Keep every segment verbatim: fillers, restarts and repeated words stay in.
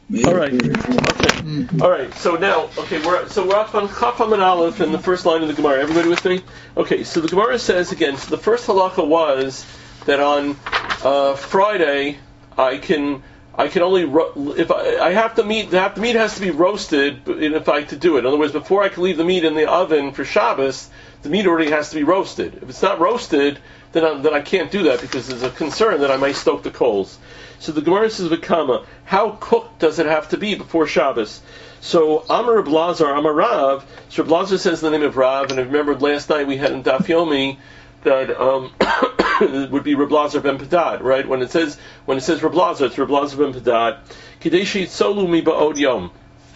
All right. Okay. All right. So now, okay, we're so we're up on Chaf Amud Aleph in the first line of the Gemara. Everybody with me? Okay. So the Gemara says again. So the first halacha was that on uh, Friday I can I can only ro- if I, I have the meat. The meat has to be roasted if I to do it. In other words, before I can leave the meat in the oven for Shabbos, the meat already has to be roasted. If it's not roasted, then I, then I can't do that because there's a concern that I might stoke the coals. So the Gemara says, "V'kama, how cooked does it have to be before Shabbos?" So Amar Reb Lazar, Amar Rav. So Reb Lazar says the name of Rav, and I remember last night we had in Daf Yomi that um, it would be Reb Lazar ben Padad, right? When it says when it says Reb Lazar, it's Reb Lazar ben Padad. Kideshi Tzolu mi ba'od yom.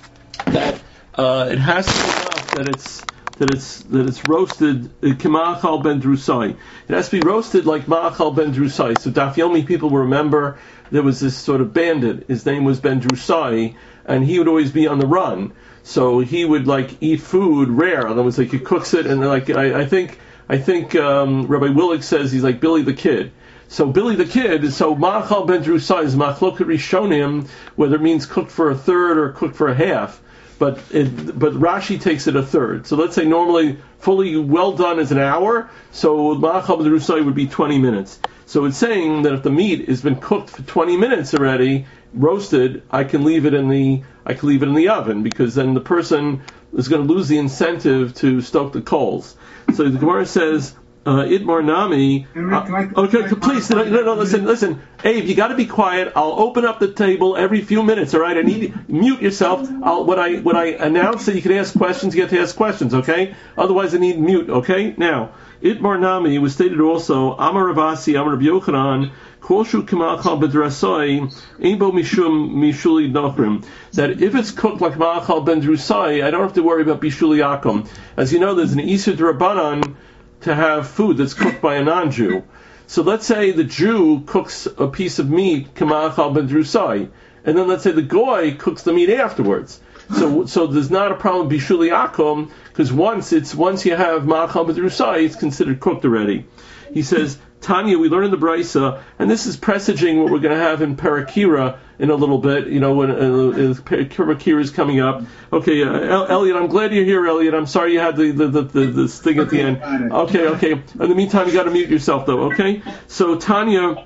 That uh, it has to be enough that it's that it's that it's roasted k'ma'achal ben drusai. It has to be roasted like ma'achal ben drusai. So Daf Yomi people will remember there was this sort of bandit. His name was Ben Drusai, and he would always be on the run. So he would like eat food rare. In other words, like he cooks it, and like I, I think I think um, Rabbi Willig says he's like Billy the Kid. So Billy the Kid, so ma'achal ben drusai is machloket rishonim, whether it means cooked for a third or cooked for a half. But it, but Rashi takes it a third. So let's say normally fully well done is an hour. So ma'achal ben drusai would be twenty minutes. So it's saying that if the meat has been cooked for twenty minutes already, roasted, I can leave it in the I can leave it in the oven because then the person is going to lose the incentive to stoke the coals. So the Gemara says, uh, "Itmar nami." Uh, okay, please, no, no, no, listen, listen, Abe, you got to be quiet. I'll open up the table every few minutes. All right, I need mute yourself. I'll, when I when I announce that you can ask questions, you get to ask questions. Okay, otherwise I need mute. Okay, now. Itmar Nami was stated also, Amar Ravasi, Amar Rabbi Yochanan, Koshu K'ma'achal B'drasai, Einbo Mishum Mishuli Nochrim, that if it's cooked like Ma'achal Ben Drusai, I don't have to worry about Bishuli Akum. As you know, there's an Isur D'Rabbanan to have food that's cooked by a non-Jew. So let's say the Jew cooks a piece of meat, K'ma'achal Ben Drusai, and then let's say the Goy cooks the meat afterwards. So, so there's not a problem with bishuli akum because once it's once you have ma'achal b'drusai, it's considered cooked already. He says, Tanya, we learn in the Brisa, and this is presaging what we're going to have in Parakira in a little bit. You know, when uh, Parakira is coming up. Okay, uh, Elliot, I'm glad you're here, Elliot. I'm sorry you had the the the, the this thing at the end. Okay, okay. In the meantime, you got to mute yourself though. Okay. So Tanya,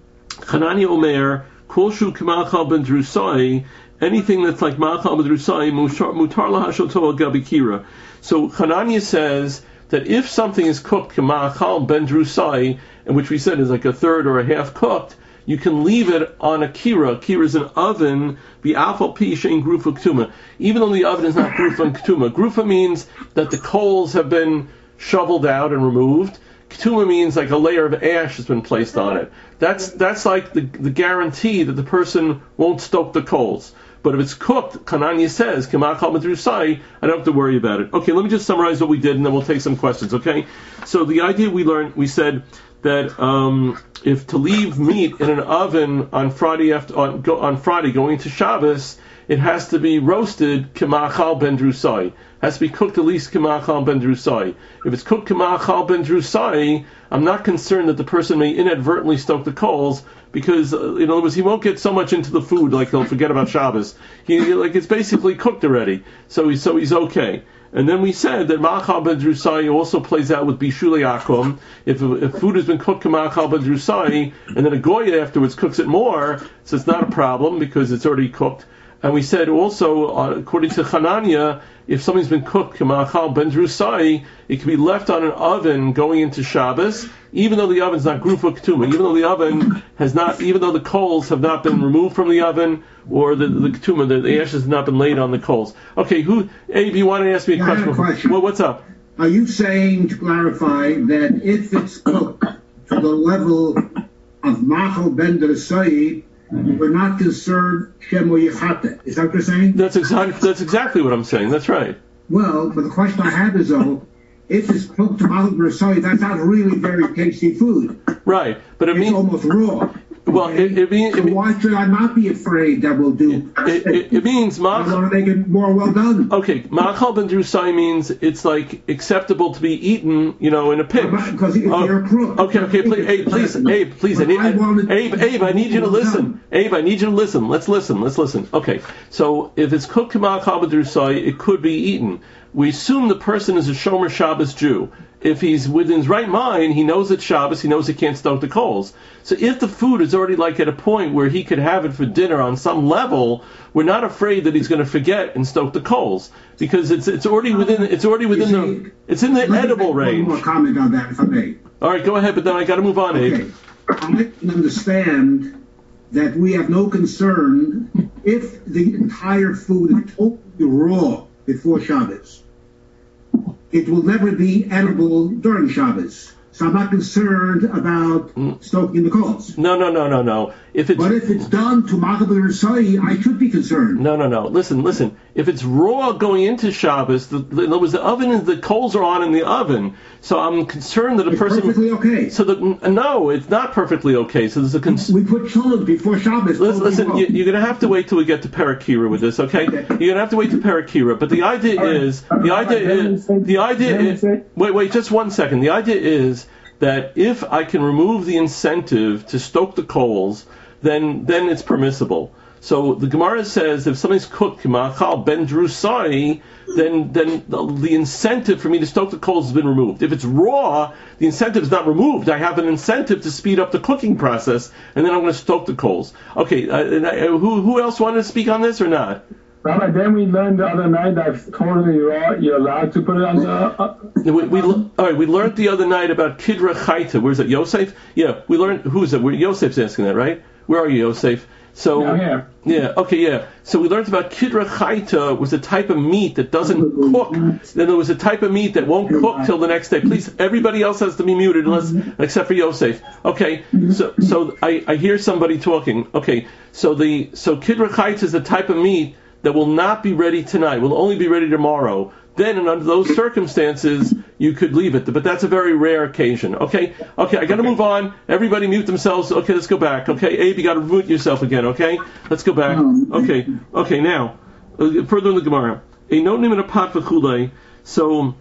Hanani Omer, Kolshu K'ma'achal ben Drusai. Anything that's like ma'achal b'drusai, mutar lahashoto gabikira. So Hanania says that if something is cooked ma'achal ben drusai, and which we said is like a third or a half cooked, you can leave it on a kira. Kira is an oven, bi'afal pi shein grufa ktuma. Even though the oven is not grufa and ktuma. Grufa means that the coals have been shoveled out and removed. Ketuma means like a layer of ash has been placed on it. That's that's like the, the guarantee that the person won't stoke the coals. But if it's cooked, Kananya says, K'ma'achal b'drusai, I don't have to worry about it. Okay, let me just summarize what we did, and then we'll take some questions, okay? So the idea we learned, we said that um, if to leave meat in an oven on Friday after on, go, on Friday going into Shabbos, it has to be roasted K'ma'achal ben drusai. It has to be cooked at least K'ma'achal ben drusai. If it's cooked K'ma'achal ben drusai, I'm not concerned that the person may inadvertently stoke the coals, because uh, in other words, he won't get so much into the food like he'll forget about Shabbos. He, he like it's basically cooked already, so he's so he's okay. And then we said that ma'achal ben drusai also plays out with bishuli akum. If, if food has been cooked ma'achal ben drusai, and then a goy afterwards cooks it more, so it's not a problem because it's already cooked. And we said also, uh, according to Hanania, if something's been cooked k'ma'achal ben drusai, it can be left on an oven going into Shabbos, even though the oven's not grufa ketuma, even though the oven has not, even though the coals have not been removed from the oven, or the the ketuma, the, the ashes have not been laid on the coals. Okay, who, Abe, you want to ask me a yeah, question? I have a question. Well, what's up? Are you saying, to clarify, that if it's cooked to the level of ma'achal ben drusai, we're not concerned shemo yichate? Is that what you're saying? That's exactly that's exactly what I'm saying. That's right. Well, but the question I have is though, if it's cooked to ma'achal ben drusai, that's not really very tasty food. Right, but it it's means almost raw. Well, okay? it, it, mean, so it, why should I not be afraid that we'll do? It, it, it means I want to make it more well done. Okay, ma'achal ben drusai means it's like acceptable to be eaten, you know, in a pinch. Because if oh, you're a crook. Okay, okay, please, Abe, please, Abe, please, I need, I, Abe, Abe, I need you to listen. Abe, I need you to listen. Let's listen. Let's listen. Okay, so if it's cooked ma'achal ben drusai, it could be eaten. We assume the person is a Shomer Shabbos Jew. If he's within his right mind, he knows it's Shabbos, he knows he can't stoke the coals. So if the food is already like at a point where he could have it for dinner on some level, we're not afraid that he's going to forget and stoke the coals because it's it's already within it's already within see, the it's in the edible range. One more comment on that, if I may. All right, go ahead, but then I got to move on, okay. Abe. I can understand that we have no concern if the entire food is totally raw before Shabbos. It will never be edible during Shabbos. So I'm not concerned about mm. stoking the coals. No, no, no, no, no. If it's, but if it's done to ma'achal ben drusai, I should be concerned. No, no, no. Listen, listen. If it's raw going into Shabbos, the, the, the, the oven is the coals are on in the oven. So I'm concerned that a it's person. Perfectly okay. So the, no, it's not perfectly okay. So there's a. Cons- we put children before Shabbos. Listen, listen you, you're going to have to wait till we get to Parakira with this, okay? okay. You're going to have to wait to Parakira. But the idea right. is, the idea is, the idea is. Wait, wait, just one second. The idea is that if I can remove the incentive to stoke the coals, then then it's permissible. So the Gemara says if something's cooked ma'achal ben drusai, then then the, the incentive for me to stoke the coals has been removed. If it's raw, the incentive is not removed. I have an incentive to speed up the cooking process, and then I'm going to stoke the coals. Okay, uh, uh, who who else wanted to speak on this or not? Rabbi, then we learned the other night that it's totally raw. You're allowed to put it on the. Uh, we, we all right. We learned the other night about kidra chayta. Where's it? Yosef? Yeah, we learned. Who's it? Yosef's asking that, right? Where are you, Yosef? So Down here. Yeah. Okay. Yeah. So we learned about kidra chayta was a type of meat that doesn't cook. Then there was a type of meat that won't cook till the next day. Please, everybody else has to be muted, unless except for Yosef. Okay. So so I, I hear somebody talking. Okay. So the so kidra chayta is a type of meat that will not be ready tonight, will only be ready tomorrow. Then, and under those circumstances, you could leave it. But that's a very rare occasion. Okay? Okay, I got to okay. move on. Everybody mute themselves. Okay, let's go back. Okay, Abe, you got to mute yourself again. Okay? Let's go back. Okay, okay, now, uh, further in the Gemara. A no name in a pot for chulei. So,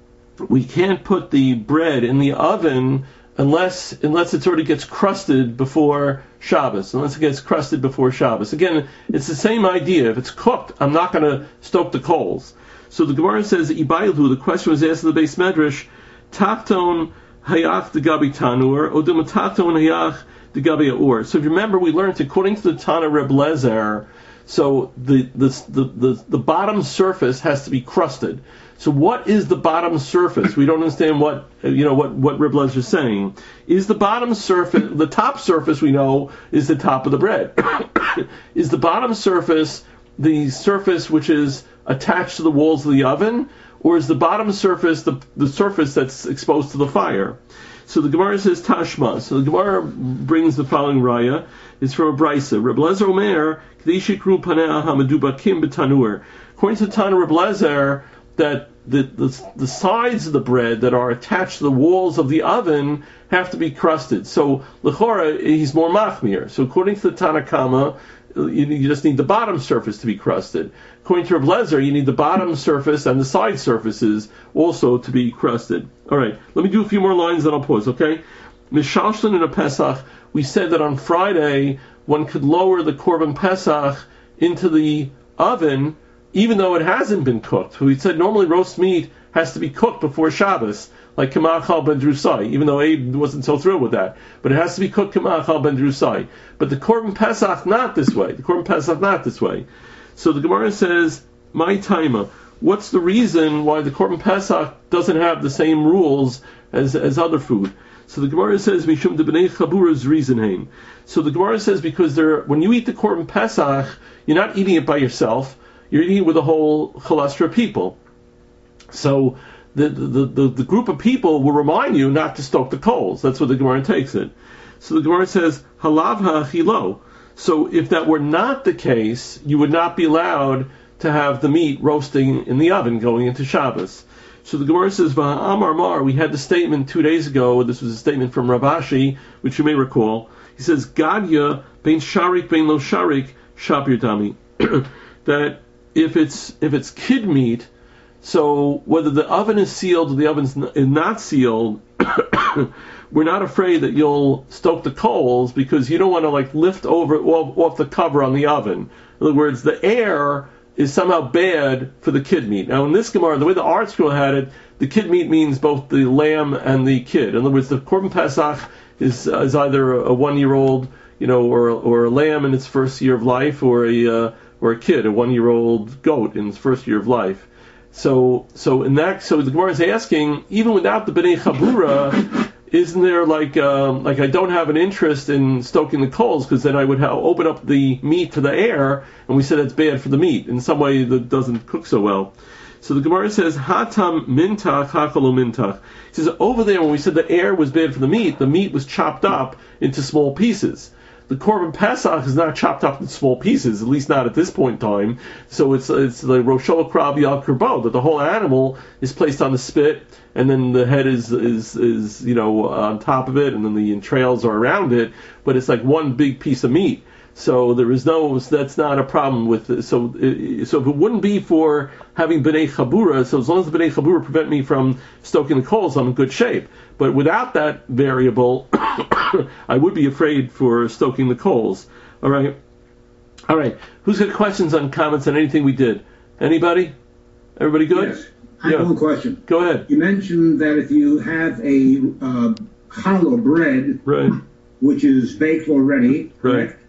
we can't put the bread in the oven unless unless it already gets crusted before Shabbos, unless it gets crusted before Shabbos. Again, it's the same idea. If it's cooked, I'm not going to stoke the coals. So the Gemara says, Ibayilhu, the question was asked in the Beis Medrash, Tachton hayach de gabi tanur, odum tachton hayach de gabi aur. So if you remember, we learned, according to the Tana Reb Lezer, so the, the, the, the, the bottom surface has to be crusted. So what is the bottom surface? We don't understand what you know what what Reb Lezer is saying. Is the bottom surface the top surface? We know is the top of the bread. Is the bottom surface the surface which is attached to the walls of the oven, or is the bottom surface the the surface that's exposed to the fire? So the Gemara says Tashma. So the Gemara brings the following raya. It's from a brisa. Reb Lezer Omer K'dei paneh hamadubakim b'tanur. According to Tana Reb Lezer, that the, the the sides of the bread that are attached to the walls of the oven have to be crusted. So l'chora, he's more machmir. So according to the Tana Kama, you, you just need the bottom surface to be crusted. According to Reb Lezer, you need the bottom surface and the side surfaces also to be crusted. All right, let me do a few more lines, then I'll pause. Okay, Mishalshlin in a Pesach, we said that on Friday one could lower the korban Pesach into the oven, even though it hasn't been cooked. We said normally roast meat has to be cooked before Shabbos, like Kamachal ben Drusai, even though Abe wasn't so thrilled with that. But it has to be cooked Kamachal ben Drusai. But the Korban Pesach not this way. The Korban Pesach not this way. So the Gemara says, my taima, what's the reason why the Korban Pesach doesn't have the same rules as, as other food? So the Gemara says, Mishum de b'nei Chabura's reason hain. So the Gemara says, because there, when you eat the Korban Pesach, you're not eating it by yourself. You're eating with a whole cholesterol people. So the, the, the, the group of people will remind you not to stoke the coals. That's what the Gemara takes it. So the Gemara says, halav ha'achilo. So if that were not the case, you would not be allowed to have the meat roasting in the oven going into Shabbos. So the Gemara says, V'ha'amar mar, we had the statement two days ago, this was a statement from Rav Ashi, which you may recall. He He says, Gadya bein sharik bein lo sharik shapir dami. That if it's if it's kid meat, so whether the oven is sealed or the oven is not sealed, we're not afraid that you'll stoke the coals because you don't want to like lift over off, off the cover on the oven. In other words, the air is somehow bad for the kid meat. Now in this Gemara, the way the art school had it, the kid meat means both the lamb and the kid. In other words, the Korban Pesach is uh, is either a, a one-year-old, you know, or or a lamb in its first year of life, or a uh, or a kid, a one-year-old goat in its first year of life. So so in that, so the Gemara is asking, even without the Bnei Chabura, isn't there like um, like I don't have an interest in stoking the coals because then I would have, open up the meat to the air, and we said that's bad for the meat in some way that doesn't cook so well. So the Gemara says hatam mintach hakalo mintach. He says over there when we said the air was bad for the meat, the meat was chopped up into small pieces. The Korban Pesach is not chopped up in small pieces, at least not at this point in time. So it's it's the Roshol Krav Yal Kerbo, that the whole animal is placed on the spit, and then the head is is is you know on top of it, and then the entrails are around it. But it's like one big piece of meat. So there is no, that's not a problem with it. So, so if it wouldn't be for having Bnei Chabura, so as long as the Bnei Chabura prevent me from stoking the coals, I'm in good shape. But without that variable, I would be afraid for stoking the coals. All right, all right. Who's got questions on comments on anything we did? Anybody? Everybody good? Yes. I have Yeah. one question. Go ahead. You mentioned that if you have a uh, challah bread, Right. which is baked already, Right. correct?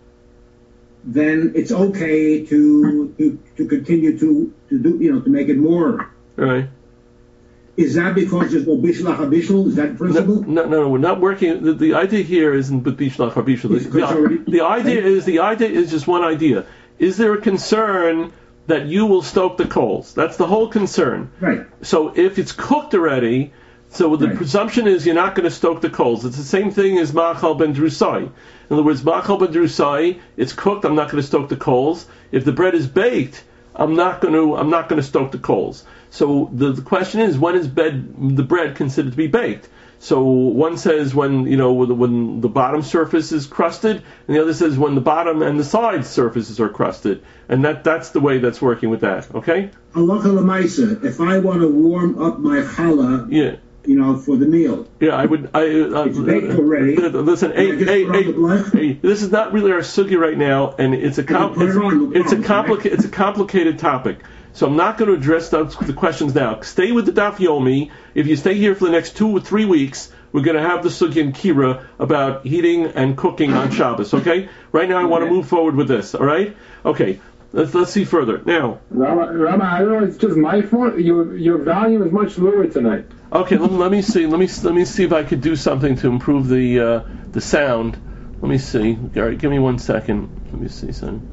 Then it's okay to, to to continue to, to do, you know, to make it more. Right. Is that because there's no bishlach habishul? Is that the No, principle? no, no, we're not working. The, the idea here isn't with bishlach or bishul. It's already- The, the idea is the idea is just one idea. Is there a concern that you will stoke the coals? That's the whole concern. Right. So if it's cooked already, so the Right. presumption is you're not going to stoke the coals. It's the same thing as machal ben drusai. In other words, machal ben drusai, it's cooked. I'm not going to stoke the coals. If the bread is baked, I'm not going to. I'm not going to stoke the coals. So the, the question is, when is bed, the bread considered to be baked? So one says when you know when the bottom surface is crusted, and the other says when the bottom and the side surfaces are crusted, and that that's the way that's working with that. Okay? Halacha l'maisa. If I want to warm up my challah, Yeah. you know, for the meal, Yeah, I would. I, uh, It's baked already. uh, Listen, Can I hey, just hey, put on hey, the blech? hey, this is not really our sugi right now, and it's a com- put it it's, on, it's a no problem, complicated it's a complicated topic. So I'm not going to address those, the questions now. Stay with the Daf Yomi. If you stay here for the next two or three weeks, we're going to have the sugi and kira about heating and cooking on Shabbos. Okay. Right now, I want to Okay. move forward with this. All right. Okay. Let's let's see further now. Rabbi, Rabbi, I don't know. It's just my fault. Your your volume is much lower tonight. Okay, let, let me see. Let me let me see if I could do something to improve the uh, the sound. Let me see. All right, give me one second. Let me see something.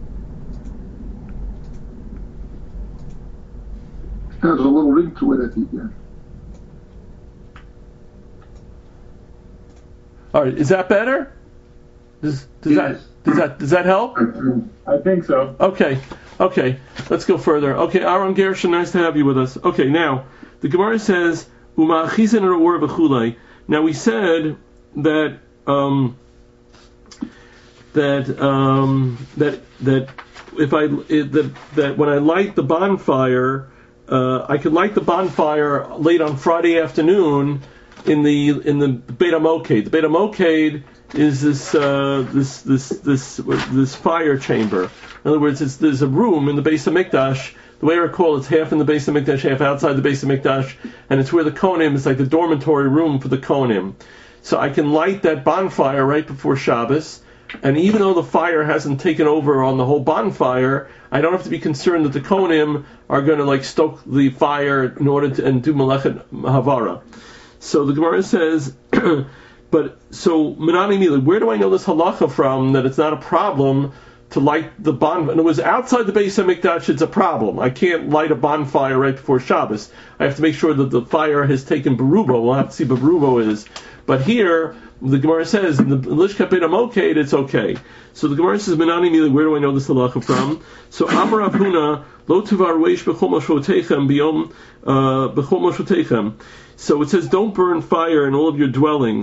There's a little ring to it at the end. All right, is that better? Does does Yes. that does that does that help? I think so. Okay, okay. Let's go further. Okay, Aaron Gershon, nice to have you with us. Okay, now the Gemara says Uma'achisen or v'chulei. Now we said that um, that um, that that if I it, that that when I light the bonfire, uh, I could light the bonfire late on Friday afternoon in the in the Beit HaMoked. The Beit HaMoked is this uh, this this this this fire chamber. In other words, it's, there's a room in the Beis HaMikdash. The way I recall, it's half in the Beis HaMikdash, half outside the Beis HaMikdash, and it's where the Kohanim is like the dormitory room for the Kohanim. So I can light that bonfire right before Shabbos, and even though the fire hasn't taken over on the whole bonfire, I don't have to be concerned that the Kohanim are going to like stoke the fire in order to and do Melechet Havara. So the Gemara says, but so Menani Mila, where do I know this halacha from that it's not a problem to light the bonfire? And it was outside the Beis HaMikdash, it's a problem. I can't light a bonfire right before Shabbos. I have to make sure that the fire has taken Berubo. We'll have to see what Berubo is. But here, the Gemara says, in the Lishkat Beit HaMoked, it's okay. So the Gemara says, Menani Mila, where do I know this halacha from? So Amar Rav Huna, Lo tuvar reish b'chol moshoteichem b'yom uh, b'chol moshoteichem. So it says, don't burn fire in all of your dwellings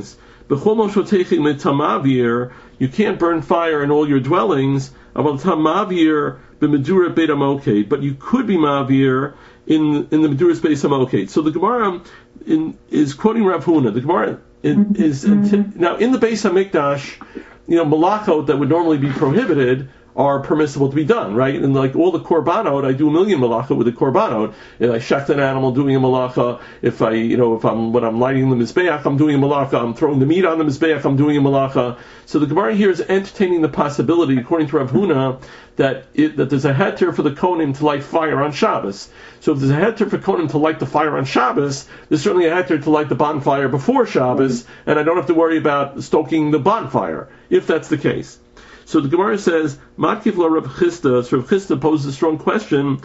B'chol moshotechi mitamavir, you can't burn fire in all your dwellings. Aval tamavir b'medura beit hamoked, but you could be mavir in in the meduras beit hamoked. So the Gemara in, is quoting Rav Huna. The Gemara is, is now in the Beis Hamikdash, you know, malachot that would normally be prohibited are permissible to be done, right? And like all the korbanot, I do a million malacha with the korbanot. If I shecht an animal, doing a malacha. If I, you know, if I'm when I'm lighting the mizbeach, I'm doing a malacha. I'm throwing the meat on the mizbeach, I'm doing a malacha. So the Gemara here is entertaining the possibility, according to Rav Huna, that it, that there's a heter for the kohanim to light fire on Shabbos. So if there's a heter for kohanim to light the fire on Shabbos, there's certainly a heter to light the bonfire before Shabbos, and I don't have to worry about stoking the bonfire if that's the case. So the Gemara says, Matkif la Rav Chisda. So Rav Chisda poses a strong question.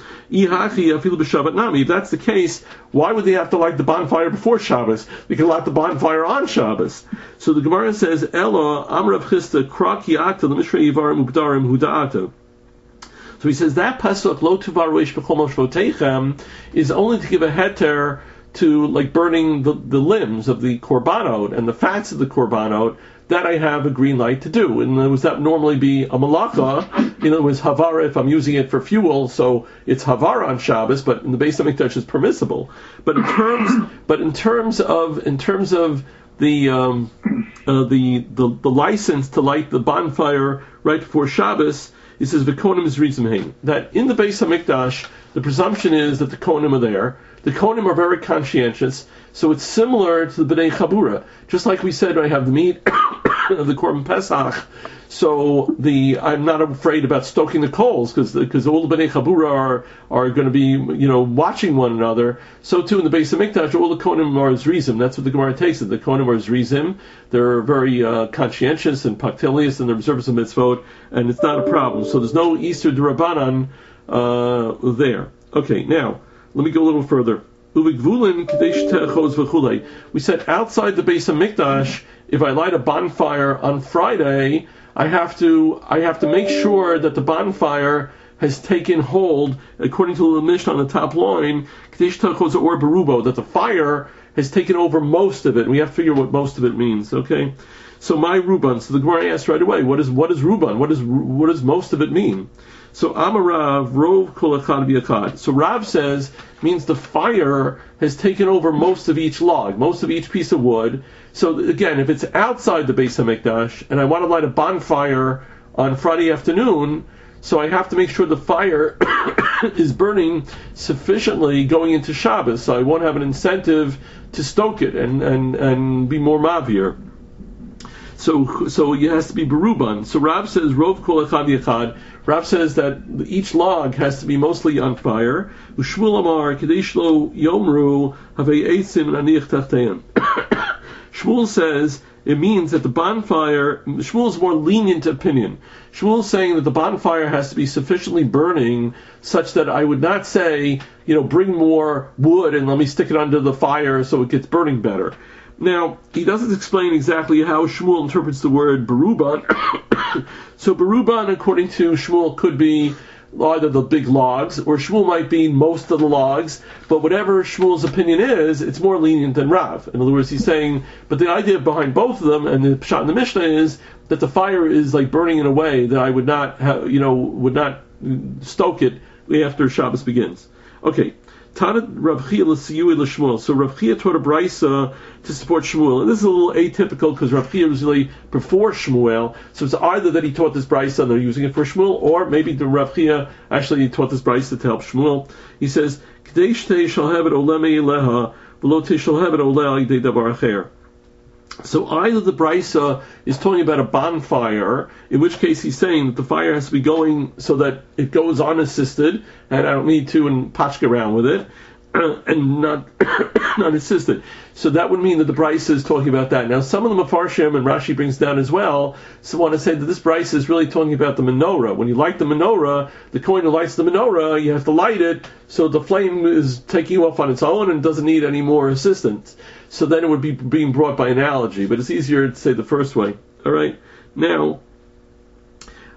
If that's the case, why would they have to light the bonfire before Shabbos? They can light the bonfire on Shabbos. So the Gemara says, Ella Am Rav Chisda Kraki Ata L'Mishrei Yivarim Ubdarim Huda'ata. So he says that pasuk Lo Tuvar Reish B'Chol Moshoteichem is only to give a heter to like burning the, the limbs of the korbanot and the fats of the korbanot. That I have a green light to do. And was that normally be a malacha? You know, it was havara if I'm using it for fuel, so it's havara on Shabbos, but in the Beis Hamikdash is permissible. But in terms, but in terms of, in terms of the, um, uh, the, the, the license to light the bonfire right before Shabbos, he says, v'kohanim is rizimhein. That in the Beis Hamikdash, the presumption is that the kohanim are there. The kohanim are very conscientious, so it's similar to the B'nai Chabura. Just like we said, I have the meat of the Korban Pesach, so the I'm not afraid about stoking the coals because because all the B'nai Chabura are are going to be you know watching one another. So too in the Beis Hamikdash, all the kohanim are zrizim. That's what the Gemara takes it. The kohanim are zrizim. They're very uh, conscientious and punctilious in their observance of mitzvot, and it's not a problem. So there's no Easter d'Rabbanan uh, there. Okay, now. Let me go a little further. We said outside the Beis Hamikdash, if I light a bonfire on Friday, I have to I have to make sure that the bonfire has taken hold, according to the Mishnah on the top line, that the fire has taken over most of it. We have to figure what most of it means. Okay, so my Ruban. So the Gemara asks right away, what is what is Ruban? What is what does most of it mean? So Amarav Rov Kol Echad V'Echad. So Rav says means the fire has taken over most of each log, most of each piece of wood. So again, if it's outside the Beis Hamikdash and I want to light a bonfire on Friday afternoon, so I have to make sure the fire is burning sufficiently going into Shabbos, so I won't have an incentive to stoke it and and, and be more mavir. So so it has to be beruban. So Rav says Rov Kol Echad V'Echad. Rav says that each log has to be mostly on fire. Shmuel Amar Kadesh Lo Yomru Havei Eitzim Aniach Tachteim. Shmuel says it means that the bonfire. Shmuel's more lenient opinion. Shmuel's saying that the bonfire has to be sufficiently burning such that I would not say, you know, bring more wood and let me stick it under the fire so it gets burning better. Now, he doesn't explain exactly how Shmuel interprets the word beruban. So beruban, according to Shmuel, could be either the big logs, or Shmuel might be most of the logs, but whatever Shmuel's opinion is, it's more lenient than Rav. In other words, he's saying, but the idea behind both of them, and the pshat in the Mishnah is, that the fire is like burning in a way that I would not have, you know, would not stoke it after Shabbos begins. Okay. Tanat Rav Chia l'siyui l'Shmuel. So Rav Chia taught a brisa to support Shmuel, and this is a little atypical because Rav Chia was really before Shmuel. So it's either that he taught this brisa and they're using it for Shmuel, or maybe the Rav Chia actually taught this brisa to help Shmuel. He says, "K'dei shtei shalhevet olei leha v'lo tei shalhevet olei idei davar acher." So either the brisa is talking about a bonfire, in which case he's saying that the fire has to be going so that it goes unassisted, and I don't need to and patchka around with it, uh, and not not assisted. So that would mean that the brisa is talking about that. Now some of the Mefarshim, and Rashi brings down as well, so want to say that this brisa is really talking about the menorah. When you light the menorah, the kohen who lights the menorah, you have to light it so the flame is taking off on its own and doesn't need any more assistance. So then it would be being brought by analogy, but it's easier to say the first way. All right. Now,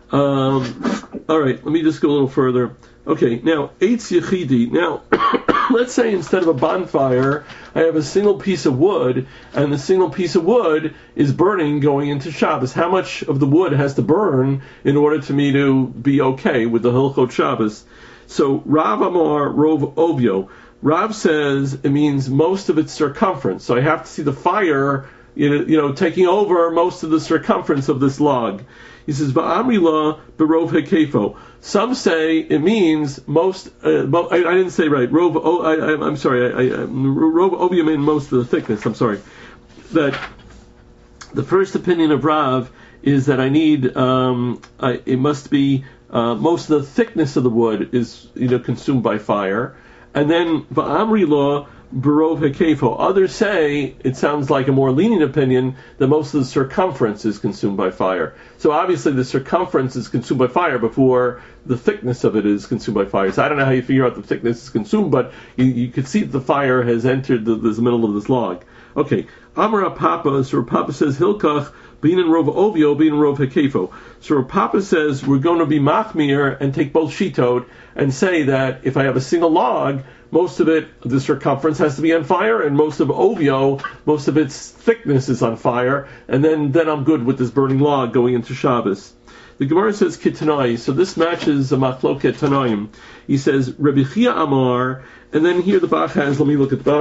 um, all right. Let me just go a little further. Okay. Now, eitz yechidi. Now, let's say instead of a bonfire, I have a single piece of wood, and the single piece of wood is burning going into Shabbos. How much of the wood has to burn in order to me to be okay with the Hilchot Shabbos? So Rav Amar Rov Ovio. Rav says it means most of its circumference. So I have to see the fire, you know, you know taking over most of the circumference of this log. He says, Va'amrila berov hekefo. Some say it means most, uh, I, I didn't say right, rov, oh, I, I, I'm sorry, I, I, rov ovia means most of the thickness, I'm sorry. That the first opinion of Rav is that I need, um, I, it must be, uh, most of the thickness of the wood is, you know, consumed by fire. And then, Va'amrila berov hekefo. Others say, it sounds like a more lenient opinion, that most of the circumference is consumed by fire. So obviously the circumference is consumed by fire before the thickness of it is consumed by fire. So I don't know how you figure out the thickness is consumed, but you, you could see that the fire has entered the, the middle of this log. Okay, Amar Papa, so Papa says, Hilkach, bein in rov ovio, bein in rov hekefo. So Papa says, we're going to be machmir and take both shittot and say that if I have a single log, most of it, the circumference has to be on fire, and most of ovio, most of its thickness is on fire, and then, then I'm good with this burning log going into Shabbos. The Gemara says Kitanai, so this matches a machloket Tanaim. He says Rabbi Chia Amar, and then here the Bach has, let me look at the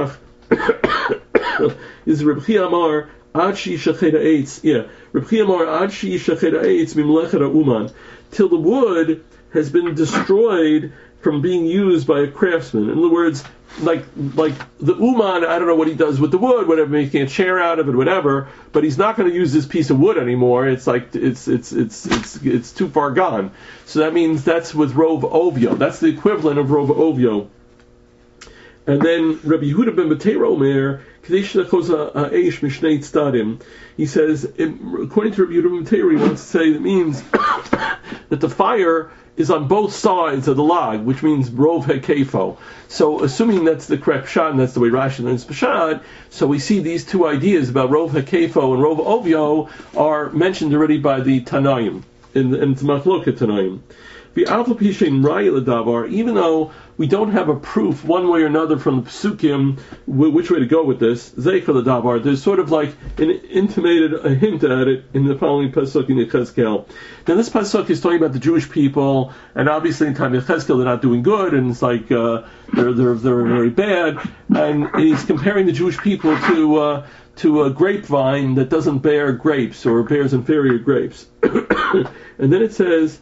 Bach, is Rabbi Chia Amar, Ad shi shacheda eitz, yeah, Rabbi Chia Amar, Ad shi shacheda eitz mimlechet uman, till the wood has been destroyed from being used by a craftsman. In other words, like like the Uman, I don't know what he does with the wood, whatever, making a chair out of it, whatever, but he's not going to use this piece of wood anymore. It's like it's it's it's it's it's too far gone. So that means that's with Rov Ovio. That's the equivalent of Rov Ovio. And then Rabbi Yehuda ben Batei Omer, Kadesh Nachoza Aish Mishnei Tzadim. He says, according to Rabbi Yehuda ben Batei, he wants to say it means that the fire is on both sides of the log, which means rov hekefo. So, assuming that's the correct pshat, and that's the way Rashi learns pshat, so we see these two ideas about rov hekefo and rov ovio are mentioned already by the Tanaim, in, in the Machloket Tanaim. The Alpha Pishin Raya Ladavar, even though we don't have a proof one way or another from the Pesukim which way to go with this, Zeicha Ladavar, there's sort of like an intimated a hint at it in the following Pasuk in Yechezkel. Now this Pasuk is talking about the Jewish people, and obviously in time Yechezkel they're not doing good, and it's like uh, they're they're they're very bad, and he's comparing the Jewish people to uh, to a grapevine that doesn't bear grapes or bears inferior grapes. And then it says,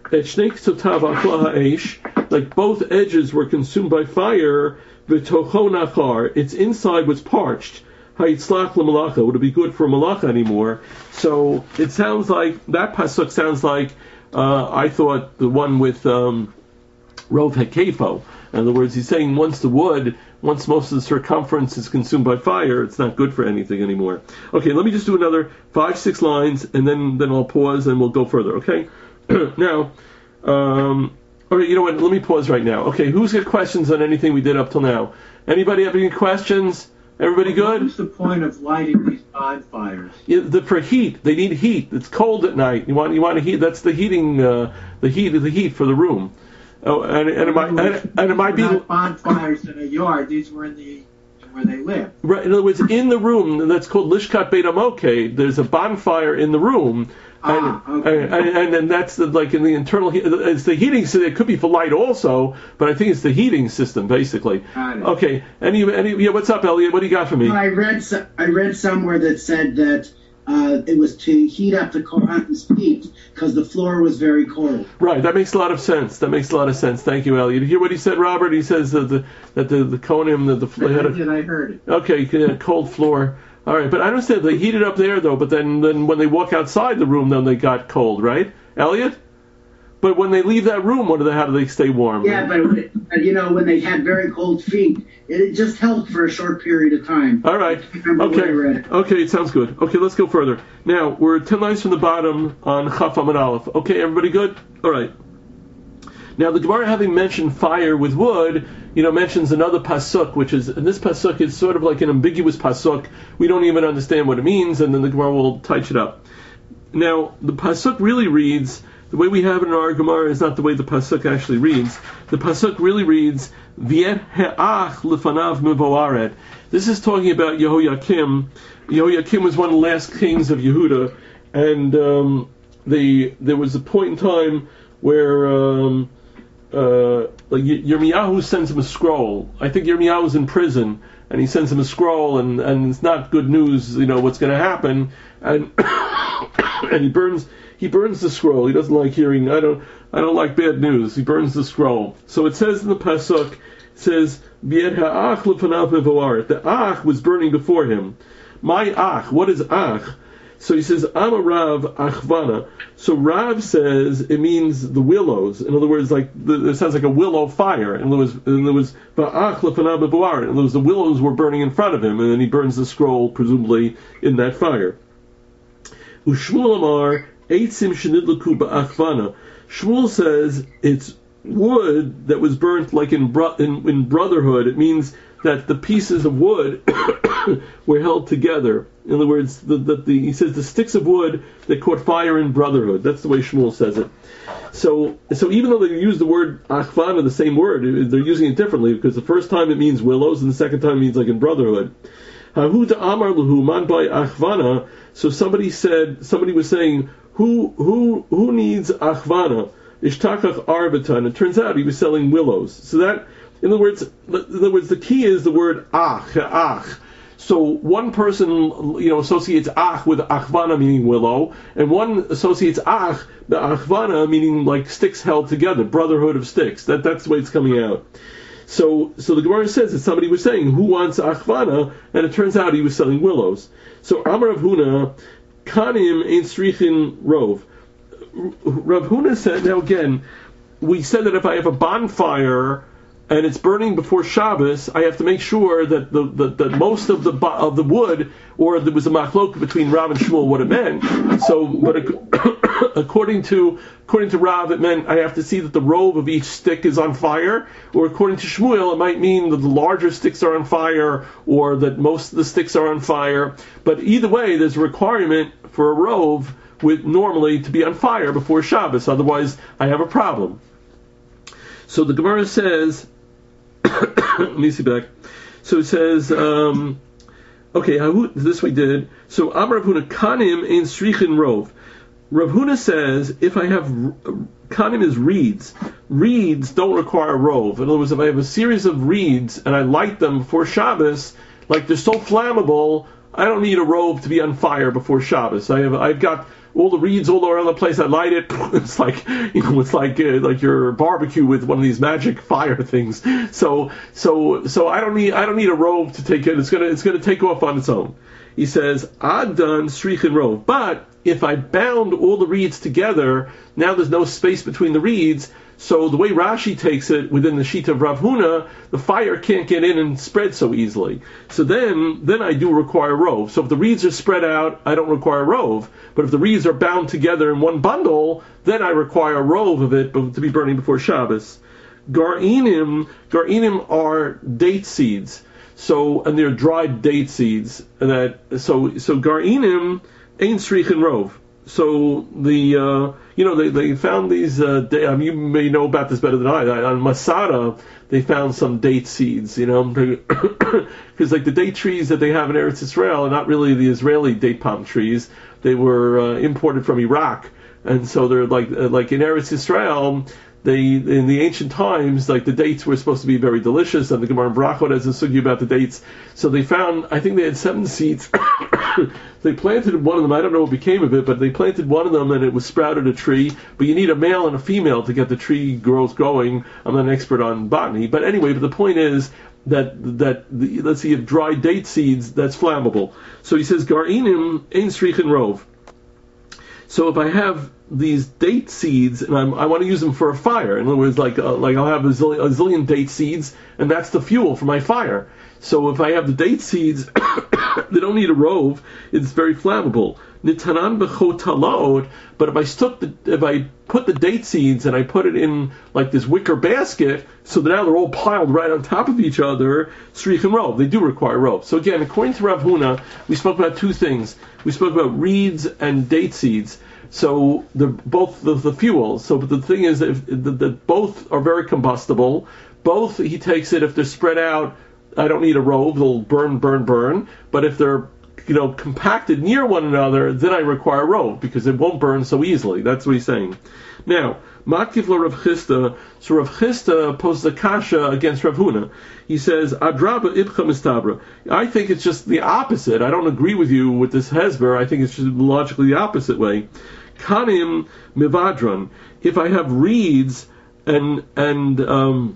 like both edges were consumed by fire, its inside was parched. Would it be good for malacha anymore? So it sounds like, that pasuk sounds like, uh, I thought the one with um, Rov Hekefo. In other words, he's saying once the wood, once most of the circumference is consumed by fire, it's not good for anything anymore. Okay, let me just do another five, six lines, and then, then I'll pause and we'll go further, okay? Now, um, all right, you know what? Let me pause right now. Okay, who's got questions on anything we did up till now? Anybody have any questions? Everybody good? What's the point of lighting these bonfires? Yeah, the, for heat, they need heat. It's cold at night. You want you want to heat. That's the heating. Uh, the heat the heat for the room. Oh, and, and it might and, and it might be not bonfires in a yard. These were in the where they live. Right. In other words, in the room that's called Lishkat Beit Hamoked, there's a bonfire in the room. And, ah, okay. and, and and that's the, like in the internal heat, it's the heating system. It could be for light also, but I think it's the heating system basically. Got it. Okay. Any any yeah? What's up, Elliot? What do you got for me? I read so, I read somewhere that said that uh, it was to heat up the Kohan's feet because the floor was very cold. Right. That makes a lot of sense. That makes a lot of sense. Thank you, Elliot. You hear what he said, Robert? He says that the that the the Kohanim the the I had a, did. I heard it. okay, yeah, cold floor. All right, but I understand they heat it up there though. But then, then when they walk outside the room, then they got cold, right, Elliot? But when they leave that room, what do they? How do they stay warm? Yeah, but uh, you know when they had very cold feet, it just helped for a short period of time. All right. Okay. Okay, it sounds good. Okay, let's go further. Now we're ten lines from the bottom on Chaf Amud Aleph. Okay, everybody good? All right. Now the Gemara, having mentioned fire with wood, you know, mentions another pasuk, which is, and this pasuk is sort of like an ambiguous pasuk. We don't even understand what it means, and then the Gemara will touch it up. Now the pasuk really reads The way we have it in our Gemara is not the way the pasuk actually reads. The pasuk really reads V'et he'ach lefanav mevoaret. This is talking about Yehoiakim. Yehoiakim was one of the last kings of Yehuda, and um, they, there was a point in time where um, uh, like Yirmiyahu sends him a scroll. I think Yirmiyahu was in prison, and he sends him a scroll, and, and it's not good news, you know, what's going to happen, and and he burns he burns the scroll. He doesn't like hearing. I don't I don't like bad news. He burns the scroll. So it says in the pasuk, it says V'et ha'ach lefanav mevoaret. The ach was burning before him. My ach, what is ach? So he says, I'm a Rav Achvana. So Rav says it means the willows. In other words, like the, it sounds like a willow fire. And there was, and there was Va'ach lefanav mevoaret. And there was the willows were burning in front of him, and then he burns the scroll, presumably in that fire. Ushmuel Amar Eitzim shenidlaku ba'achvana. Shmuel says it's wood that was burnt like in, bro- in in brotherhood. It means that the pieces of wood were held together. In other words, the, the, the, he says the sticks of wood that caught fire in brotherhood. That's the way Shmuel says it. So, so even though they use the word achvana, the same word, they're using it differently, because the first time it means willows, and the second time it means like in brotherhood. Hahu da'amar luhu man by achvana. So somebody said, somebody was saying, who who who needs achvana? Ishtakach arbatan. It turns out he was selling willows. So that, in other words, in other words, the key is the word ach, ach. So one person, you know, associates ach with achvana, meaning willow, and one associates ach, the achvana, meaning like sticks held together, brotherhood of sticks. That that's the way it's coming out. So, so the Gemara says that somebody was saying, who wants achvana? And it turns out he was selling willows. So Amar Rav Huna, kanim ein strichin rov. Rav Huna said, now again, we said that if I have a bonfire and it's burning before Shabbos, I have to make sure that the, the that most of the of the wood, or there was a machlok between Rav and Shmuel what it meant. So, but according to according to Rav, it meant I have to see that the robe of each stick is on fire, or according to Shmuel, it might mean that the larger sticks are on fire, or that most of the sticks are on fire. But either way, there's a requirement for a robe with normally to be on fire before Shabbos. Otherwise, I have a problem. So the Gemara says, let me see back. So it says, um, okay, this we did. So Amar Rav Huna, kanim ein strichin rov. Rav Huna says, if I have, kanim is reeds. Reeds don't require a rov. In other words, if I have a series of reeds and I light them before Shabbos, like they're so flammable, I don't need a rov to be on fire before Shabbos. I have, I've got all the reeds all around the place. I light it. It's like, you know, it's like uh, like your barbecue with one of these magic fire things. So so so I don't need I don't need a robe to take it. It's gonna it's gonna take off on its own. He says Adan strichin rov. But if I bound all the reeds together, now there's no space between the reeds. So the way Rashi takes it within the sheet of Rav Huna, the fire can't get in and spread so easily. So then, then I do require a rove. So if the reeds are spread out, I don't require a rove. But if the reeds are bound together in one bundle, then I require a rove of it to be burning before Shabbos. Gar'inim, gar'inim are date seeds. So, and they're dried date seeds. And that, so, so gar'inim ain't strichin rove. So the uh, you know they, they found these uh, I mean, you may know about this better than I. On Masada they found some date seeds, you know, because like the date trees that they have in Eretz Israel are not really the Israeli date palm trees. They were uh, imported from Iraq, and so they're like uh, like in Eretz Israel. They, in the ancient times, like the dates were supposed to be very delicious, and the Gemara in Brachot has a sugi about the dates. So they found, I think they had seven seeds. They planted one of them. I don't know what became of it, but they planted one of them, and it was sprouted a tree. But you need a male and a female to get the tree growth going. I'm not an expert on botany, but anyway. But the point is that that the, let's see, if dried date seeds, that's flammable. So he says gar'inim ein strichin rov. So if I have these date seeds and I'm, I want to use them for a fire, in other words, like uh, like I'll have a zillion, a zillion date seeds, and that's the fuel for my fire. So if I have the date seeds, they don't need a rove. It's very flammable. Nitanan b'chotalaot. But if I stuck the, if I put the date seeds and I put it in like this wicker basket, so that now they're all piled right on top of each other, strichin rov. They do require rov. So again, according to Rav Huna, we spoke about two things. We spoke about reeds and date seeds. So they're both the, the fuels. So but the thing is, if that both are very combustible, both he takes it if they're spread out. I don't need a rove; they'll burn, burn, burn. But if they're you know compacted near one another, then I require a rove because it won't burn so easily. That's what he's saying. Now, Matkif lo Rav Chisda. So Rav Chisda poses a kasha against Rav Huna. He says, Adraba ibcha mistabra. I think it's just the opposite. I don't agree with you with this hesber. I think it's just logically the opposite way. Kanim mivadran. If I have reeds and and um,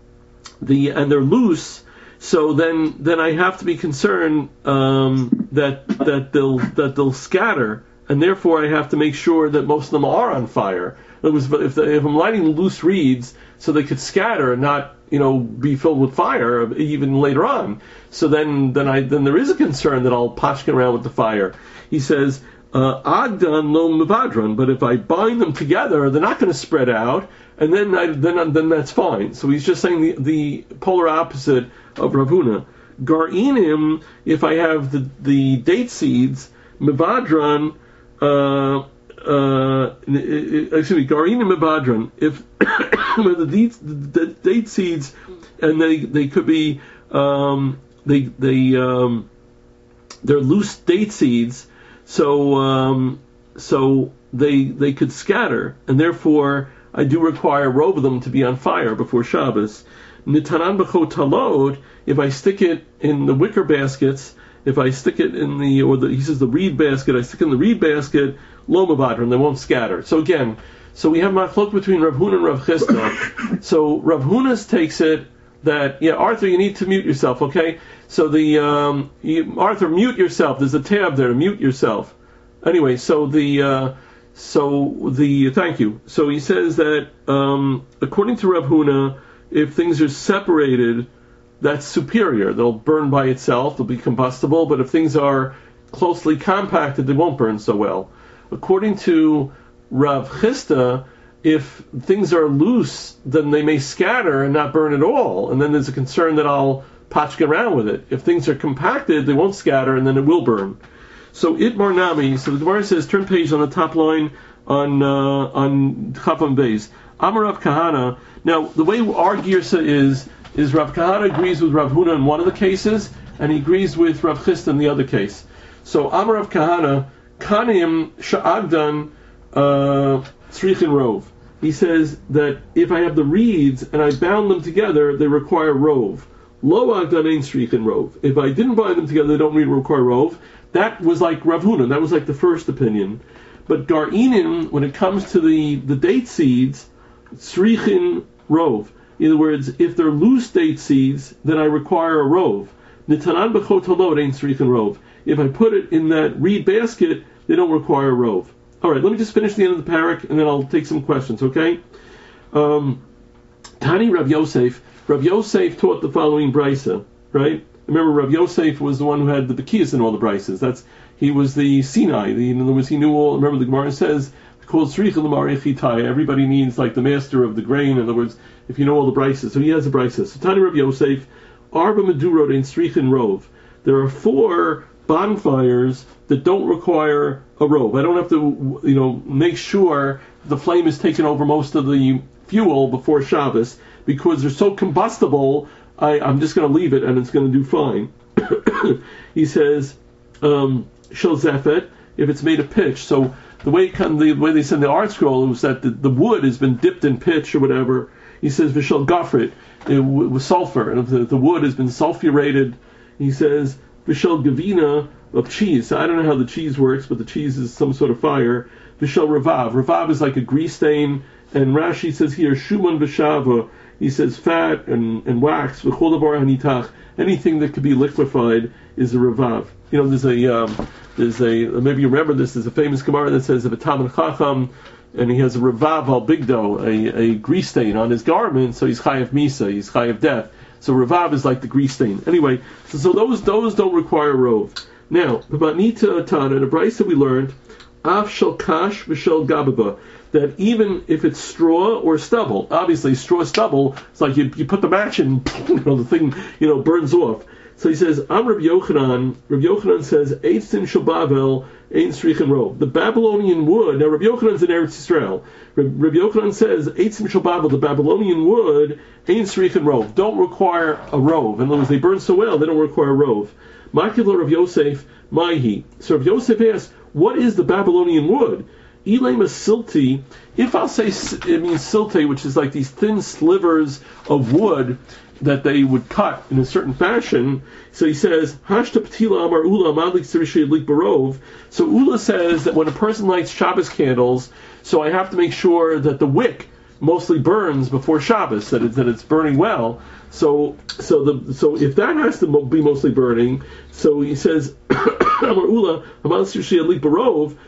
the and they're loose, so then then I have to be concerned um, that that they'll that they'll scatter, and therefore I have to make sure that most of them are on fire. In other words, if, the, if I'm lighting loose reeds so they could scatter and not you know be filled with fire even later on, so then then I then there is a concern that I'll pashkin around with the fire. He says. Agdan lo mevadran, but if I bind them together, they're not going to spread out, and then I, then then that's fine. So he's just saying the, the polar opposite of Rav Huna. Garinim, if I have the, the date seeds, mevadran, uh, uh, excuse me, garinim mevadran. If the, dates, the date seeds, and they they could be um, they they um, they're loose date seeds. So, um, so they they could scatter, and therefore I do require a robe of them to be on fire before Shabbos. Nitanan b'cho talod, if I stick it in the wicker baskets, if I stick it in the, or the, he says the reed basket, I stick it in the reed basket, lo mavadran, they won't scatter. So again, so we have machlok between Rav Huna and Rav Chisda. So Rav Huna takes it that, yeah, Arthur, you need to mute yourself, okay? So the, um, you, Arthur, mute yourself. There's a tab there to mute yourself. Anyway, so the, uh, so the, thank you. So he says that, um, according to Rav Huna, if things are separated, that's superior. They'll burn by itself, they'll be combustible, but if things are closely compacted, they won't burn so well. According to Rav Chisda, if things are loose, then they may scatter and not burn at all, and then there's a concern that I'll patchka around with it. If things are compacted, they won't scatter, and then it will burn. So Itmar Nami, so the Gemara says, turn page on the top line on uh, on Chafam Beis. Amar Rav Kahana. Now, the way our girsa is, is Rav Kahana agrees with Rav Huna in one of the cases, and he agrees with Rav Chisda in the other case. So Amar Rav Kahana, Kanim Sha'agdan Tzrichin Rov. He says that if I have the reeds and I bound them together, they require rov. Lo agdan ein tzrichin rov. If I didn't bind them together, they don't really require rov. That was like Rav Huna. That was like the first opinion. But garinim, when it comes to the, the date seeds, tzrichin rov. In other words, if they're loose date seeds, then I require a rov. Nitanan b'chot halod ein tzrichin rov. If I put it in that reed basket, they don't require a rov. All right, let me just finish the end of the parak, and then I'll take some questions, okay? Um, Tani Rav Yosef. Rav Yosef taught the following brisa, right? Remember, Rav Yosef was the one who had the Bekiyas in all the brises. That's he was the Sinai. The, in other words, he knew all. Remember, the Gemara says, "Called Sricha l'Marei Chitai." Everybody needs like the master of the grain. In other words, if you know all the brises, so he has a brisa. So Tani Rav Yosef, Arba Medurot in Srichin Rov. There are four bonfires that don't require a robe. I don't have to, you know, make sure the flame is taken over most of the fuel before Shabbos because they're so combustible. I, I'm just going to leave it and it's going to do fine. He says, um, shel zefet, if it's made of pitch. So the way the way they send the art scroll was that the, the wood has been dipped in pitch or whatever. He says v'shel gafrit, with sulfur, and if the, the wood has been sulfurated, he says v'shel gavina, of cheese. So I don't know how the cheese works, but the cheese is some sort of fire. V'shel ravav. Ravav is like a grease stain, and Rashi says here, shuman v'shava. He says fat and, and wax. V'chol davar hanitach. Anything that could be liquefied is a ravav. You know, there's a um, there's a maybe you remember this. There's a famous Gemara that says if a Talmid Chacham and he has a ravav al bigdo, a, a grease stain on his garment, so he's chayav misa, he's chayav death. So ravav is like the grease stain. Anyway, so, so those those don't require rov. Now, the Banita Tana, in a brisa that we learned, Af shel kash v'shel gababa, that even if it's straw or stubble, obviously straw stubble, it's like you, you put the match in, you know, the thing, you know, burns off. So he says, I'm Rabbi Yochanan. Rabbi Yochanan says, Eitzim Shabavel, Ein Srichin Rov. The Babylonian wood, now Rabbi Yochanan's in Eretz Yisrael. Rabbi Yochanan says, Eitzim Shabavel, the Babylonian wood, Ein Srichin Rov, don't require a rove. In other words, they burn so well, they don't require a rove. Makila Rav Yosef, Maihi. So Rav Yosef asks, what is the Babylonian wood? Elema silti. If I'll say it means silte, which is like these thin slivers of wood that they would cut in a certain fashion. So he says, Hashta Patila Amar Ula Madlik Sirishay Lik Barov. So Ula says that when a person lights Shabbos candles, so I have to make sure that the wick mostly burns before Shabbos, that, it, that it's burning well. So, so the so if that has to be mostly burning, so he says, Amar Ula Amal Sirishay Lik Barov.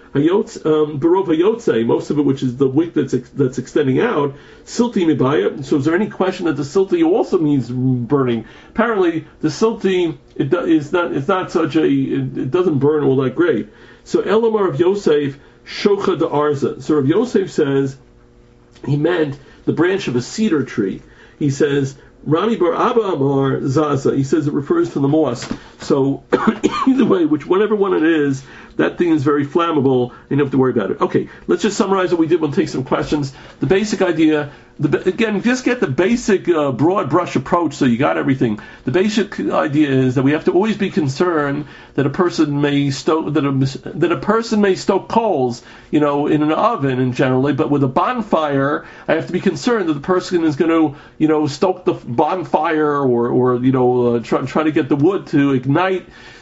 Um, Barov Hayotze, most of it, which is the wick that's ex- that's extending out, silti mibaya. So, is there any question that the silti also means burning? Apparently, the silti it do, is not it's not such a it, it doesn't burn all that great. So, Elamar of Yosef shocha de arza. So, Rav Yosef says he meant the branch of a cedar tree. He says Rami bar Abba Amar Zaza. He says it refers to the moss. So, either way, which whatever one it is, that thing is very flammable, and you don't have to worry about it. Okay, let's just summarize what we did. We'll take some questions. The basic idea, the, again, just get the basic uh, broad brush approach so you got everything. The basic idea is that we have to always be concerned that a person may stoke that a, that a person may stoke coals, you know, in an oven in generally, but with a bonfire, I have to be concerned that the person is going to, you know, stoke the bonfire or, or you know, uh, try, try to get the wood to ignite.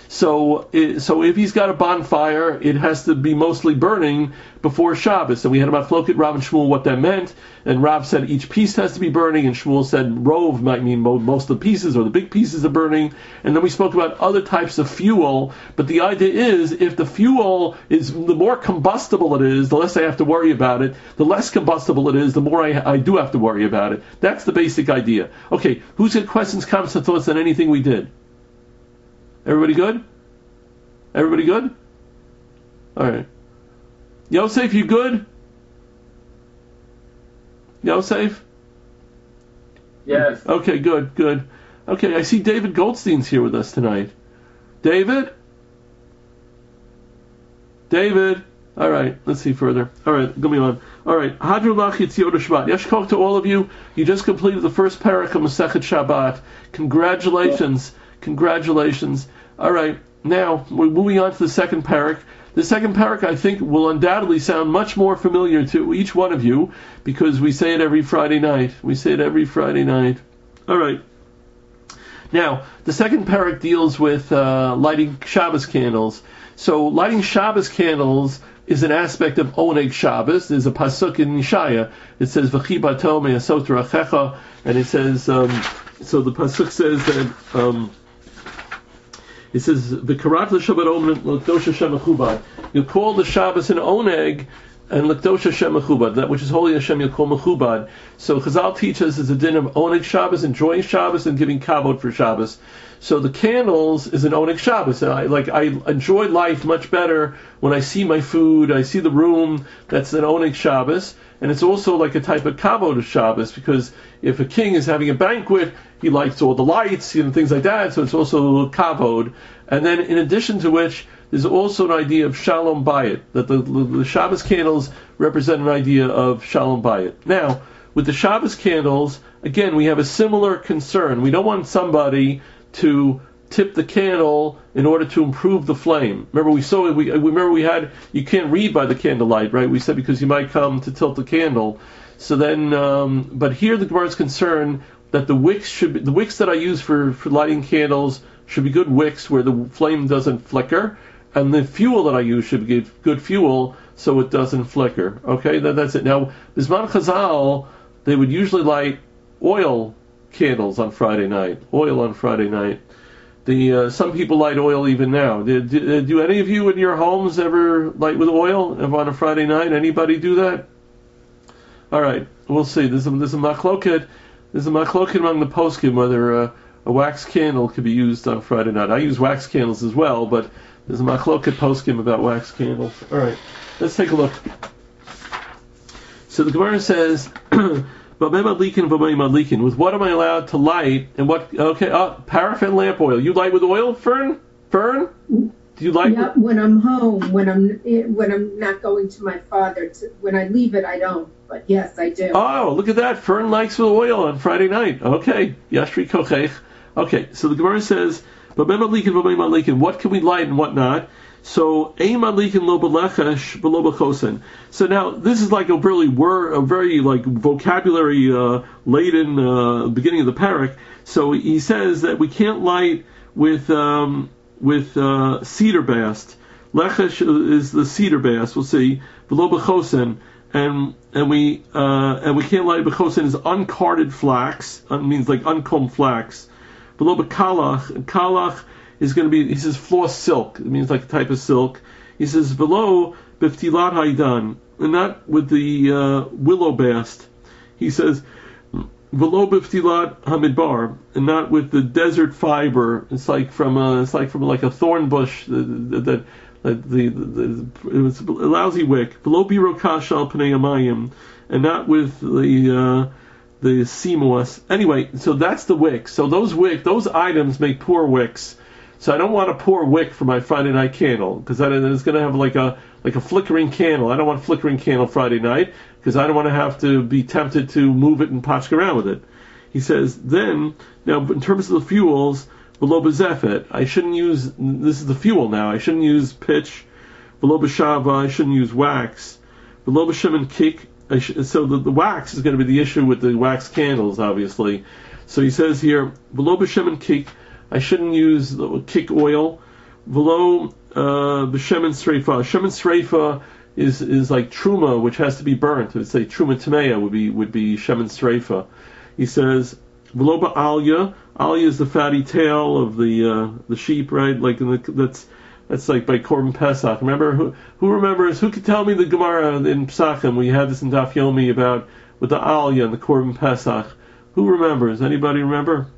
So, so if he's got a bonfire, it has to be mostly burning before Shabbos. And we had about Floket, Rav, and Shmuel what that meant. And Rav said each piece has to be burning, and Shmuel said rove might mean most of the pieces or the big pieces are burning. And then we spoke about other types of fuel. But the idea is, if the fuel is, the more combustible it is, the less I have to worry about it. The less combustible it is, the more I, I do have to worry about it. That's the basic idea. Okay, who's got questions, comments, and thoughts on anything we did? Everybody good? Everybody good? All right. Yosef, you good? Yosef? Yes. Okay, good, good. Okay, I see David Goldstein's here with us tonight. David? David? All right, let's see further. All right, go on. All right, Hadru Lach Yitziot Shabbat. Yeshkok to all of you. You just completed the first parak of Masechet Shabbat. Congratulations. Congratulations. All right, now we're moving on to the second parak. The second parak, I think, will undoubtedly sound much more familiar to each one of you because we say it every Friday night. We say it every Friday night. All right. Now, the second parak deals with uh, lighting Shabbos candles. So, lighting Shabbos candles is an aspect of Oneg Shabbos. There's a pasuk in Yeshaya. It says, "V'chi bato me'asot rachecha," and it says, um, so the pasuk says that. Um, It says, "V'karat l'Shabbat omen l'kdosh Hashem mechubad." You call the Shabbos an oneg and l'kdosh Hashem mechubad. That which is holy Hashem you call mechubad. So Chazal teaches is a din of oneg Shabbos, enjoying Shabbos, and giving kavod for Shabbos. So the candles is an oneg Shabbos. And I like I enjoy life much better when I see my food, I see the room. That's an oneg Shabbos. And it's also like a type of kavod of Shabbos, because if a king is having a banquet, he lights all the lights, you know, things like that, so it's also kavod. And then in addition to which, there's also an idea of shalom bayit, that the, the Shabbos candles represent an idea of shalom bayit. Now, with the Shabbos candles, again, we have a similar concern. We don't want somebody to tip the candle in order to improve the flame. Remember we saw we remember we had you can't read by the candlelight, right? We said because you might come to tilt the candle. So then, um, but here the Gemara is concerned that the wicks should be, the wicks that I use for, for lighting candles should be good wicks where the flame doesn't flicker, and the fuel that I use should be good fuel so it doesn't flicker. Okay, that, that's it. Now, Bisman Chazal, they would usually light oil candles on Friday night. Oil on Friday night. The uh, some people light oil even now. Do, do, do any of you in your homes ever light with oil on a Friday night? Anybody do that? All right, we'll see. There's a, there's a machloket. There's a machloket among the poskim whether uh, a wax candle could be used on Friday night. I use wax candles as well, but there's a machloket poskim about wax candles. All right, let's take a look. So the Gemara says, B'mei madlikin, b'mei madlikin. With what am I allowed to light? And what? Okay, uh, paraffin lamp oil. You light with oil, Fern? Fern? Do you light? Yeah, with... when I'm home, when I'm when I'm not going to my father. To, when I leave it, I don't. But yes, I do. Oh, look at that. Fern likes with oil on Friday night. Okay, Yashri Kochech. Okay, so the Gemara says, b'mei madlikin, b'mei madlikin. What can we light and what not? So, ein madlikin lo b'lechesh b'lo b'chosen. So now, this is like a really word, a very like vocabulary uh, laden uh, beginning of the parak. So he says that we can't light with um, with uh, cedar bast. Lechesh is the cedar bast. We'll see b'lo b'chosen, and and we uh, and we can't light b'chosen is uncarded flax. It means like uncombed flax. B'lo b'kalach, and kalach is going to be, he says, floss silk. It means like a type of silk. He says, below biftilat haidan, and not with the uh, willow bast. He says, below biftilat hamidbar, and not with the desert fiber. It's like from a, it's like from like a thorn bush that that the, the, the it was a lousy wick. Below birokash al pnei amayim, and not with the uh, the simos. Anyway, so that's the wick. So those wick, those items make poor wicks. So I don't want a poor wick for my Friday night candle, because then it's going to have like a like a flickering candle. I don't want a flickering candle Friday night, because I don't want to have to be tempted to move it and potchk around with it. He says, then, now in terms of the fuels, below bezefet, I shouldn't use, this is the fuel now, I shouldn't use pitch. Below beshava, I shouldn't use wax. Below beshemen kik, I sh- so the, the wax is going to be the issue with the wax candles, obviously. So he says here, below beshemen kik, I shouldn't use the kick oil. Below uh, b'shemen sreifa. Shemen sreifa is is like truma, which has to be burnt. It's say truma tameya would be would be shemen sreifa. He says below ba'alya. Alya is the fatty tail of the uh, the sheep, right? Like in the, that's that's like by Korban Pesach. Remember who who remembers? Who could tell me the Gemara in Pesachim? We had this in Daf Yomi about with the Alya and the Korban Pesach. Who remembers? Anybody remember?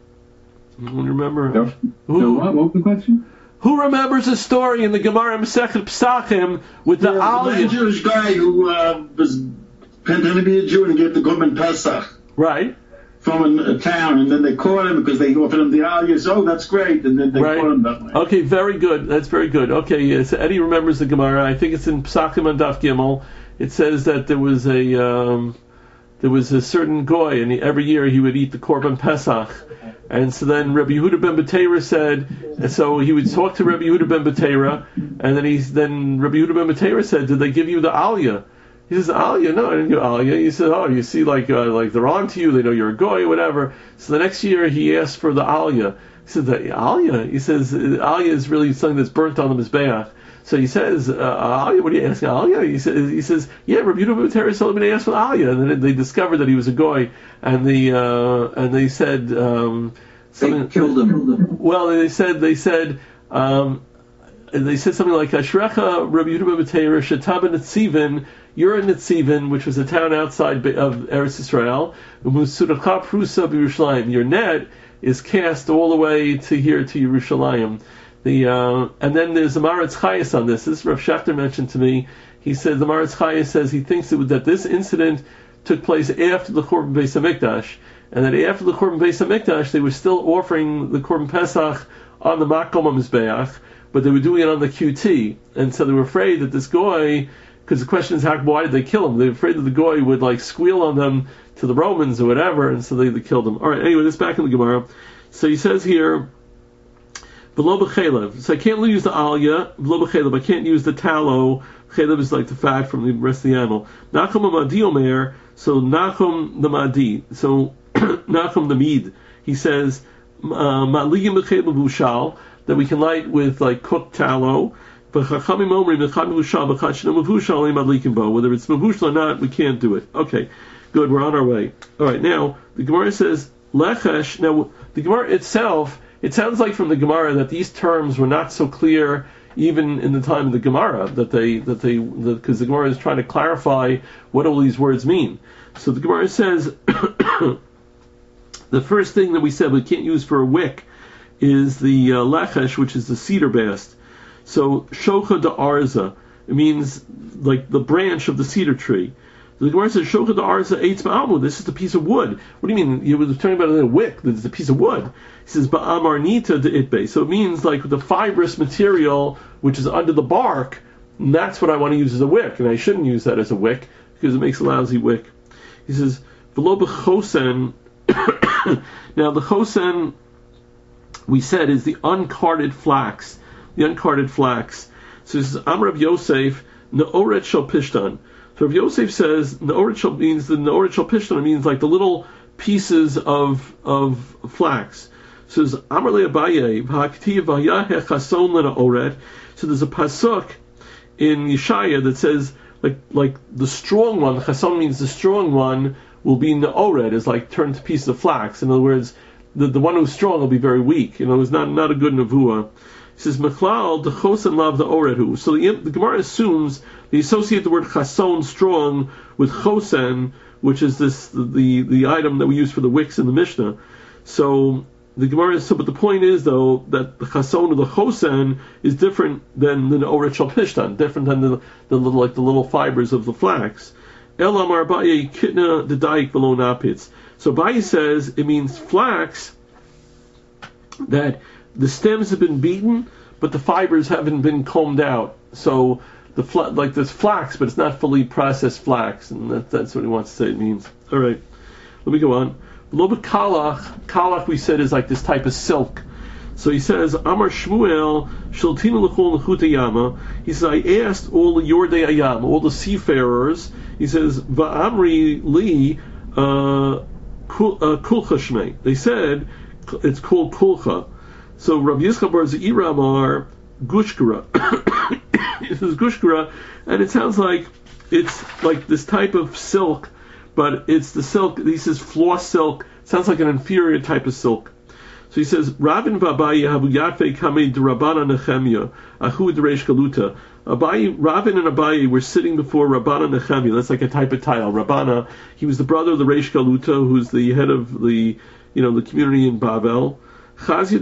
Anyone remember? No. Who, no, what? What was the question? Who remembers a story in the Gemara Masechet Pesachim with the yeah, Aliyah? The Jewish guy who uh, was pretending to be a Jew and gave the Korban Pesach. Right. From a, a town, and then they caught him because they offered him the Aliyah. Oh, that's great, and then they right. caught him that way. Okay, very good. That's very good. Okay, yes, Eddie remembers the Gemara. I think it's in Pesachim on Daf Gimel. It says that there was a um, there was a certain goy, and he, every year he would eat the Korban Pesach. And so then Rabbi Yehuda ben Beteira said, and so he would talk to Rabbi Yehuda ben Beteira, and then he then Rabbi Yehuda ben Beteira said, "Did they give you the Aliyah?" He says, "Aliyah, no, I didn't give Aliyah." He said, "Oh, you see, like uh, like they're on to you. They know you're a goy, whatever." So the next year he asked for the Aliyah. He said, "The Aliyah?" He says, "Aliyah is really something that's burnt on the mizbeach." So he says, uh, Aliyah, what are you asking, Aliyah? He says, he says, yeah, Rabbi Yehuda ben Beteira told me to ask for Aliyah. And then they discovered that he was a goy, and the uh, and they said, um, they killed him. Well, they said they said um, they said something like Ashrecha Rabbi Yehuda ben Beteira Shetab Netzivin. You're in Netzivin, which was a town outside of Eretz Yisrael. Musudachah Prusa b'Yerushalayim. Your net is cast all the way to here to Yerushalayim. The uh, and then there's the Maritz Chayes on this. This Rav Schachter mentioned to me. He said the Maritz Chayes says he thinks that, that this incident took place after the Korban Beis Hamikdash, and that after the Korban Beis Hamikdash they were still offering the Korban Pesach on the Makom HaMizbeach, but they were doing it on the Q T, and so they were afraid that this goy, because the question is how why did they kill him? They were afraid that the goy would like squeal on them to the Romans or whatever, and so they, they killed him. All right, anyway, this back in the Gemara. So he says here. Below b'chelev. So I can't use the aliyah. Below b'chelev. I can't use the tallow. Chelev is like the fat from the rest of the animal. Nachum Amadi Omer. So Nachum the Madi. So Nachum the Mid. He says Ma'ligim b'chelev b'vushal, that we can light with like cooked tallow. B'chachamim omrim b'chad b'vushal b'chad shena b'vushal madlikim bo. Whether it's b'vushal or not, we can't do it. Okay, good. We're on our way. All right. Now the Gemara says lechesh. Now the Gemara itself. It sounds like from the Gemara that these terms were not so clear even in the time of the Gemara, that they that they because the Gemara is trying to clarify what all these words mean. So the Gemara says the first thing that we said we can't use for a wick is the uh, lechesh, which is the cedar bast. So shocha de arza, it means like the branch of the cedar tree. The Gemara says, "Shocha the arza eitz ba'almu." This is the piece of wood. What do you mean? You were talking about a wick. This is a piece of wood. He says, "Ba'amarnita de itbe." So it means like the fibrous material which is under the bark. And that's what I want to use as a wick, and I shouldn't use that as a wick because it makes a lousy wick. He says, "V'lo b'chosen." Now the chosen, we said, is the uncarded flax. The uncarded flax. So this is Amar Rav Yosef Ne'oret Shel Pishtan. So Rav Yosef says Ne'oret Shel means the Ne'oret Shel Pishtan means like the little pieces of of flax. So there's Amar Le Abaye V'Haktiv V'Yaheh Chason LeNe'oret. So there's a pasuk in Yeshaya that says like like the strong one. Chason means the strong one will be Ne'oret, is like turned to pieces of flax. In other words, the the one who's strong will be very weak. You know, it's not not a good nevuah. He says, "Mechlal the chosen lav the orehu." So the, the Gemara assumes they associate the word chason, strong, with chosen, which is this the the item that we use for the wicks in the Mishnah. So the Gemara is so, but the point is though that the chason or the chosen is different than the oret shel pishtan, different than the, the little like the little fibers of the flax. El amar Abaye kitna dedaik v'lo napitz. So Abaye says it means flax that the stems have been beaten, but the fibers haven't been combed out. So the fla- like there's flax, but it's not fully processed flax, and that, that's what he wants to say it means. All right, let me go on. Loba kalach, kalach we said is like this type of silk. So he says, Amar Shmuel Shaltinu L'chol L'chut Yama. He says, I asked all the Yordei Ayam, all the seafarers. He says, Va'amri li uh, kulcha shmei. They said it's called kulcha. So Rav Yischa bar Zeira amar gushkara. It says gushkara, and it sounds like it's like this type of silk, but it's the silk. He says floss silk. Sounds like an inferior type of silk. So he says Rabin v'Abaye havu yatfei kamei d'Rabbana Nechemia ahu d'Reish Galuta. Abaye, Rabin and Abaye were sitting before Rabbana Nechemia. That's like a type of title. Rabbana, he was the brother of the Reish Galuta, who's the head of the you know the community in Bavel. They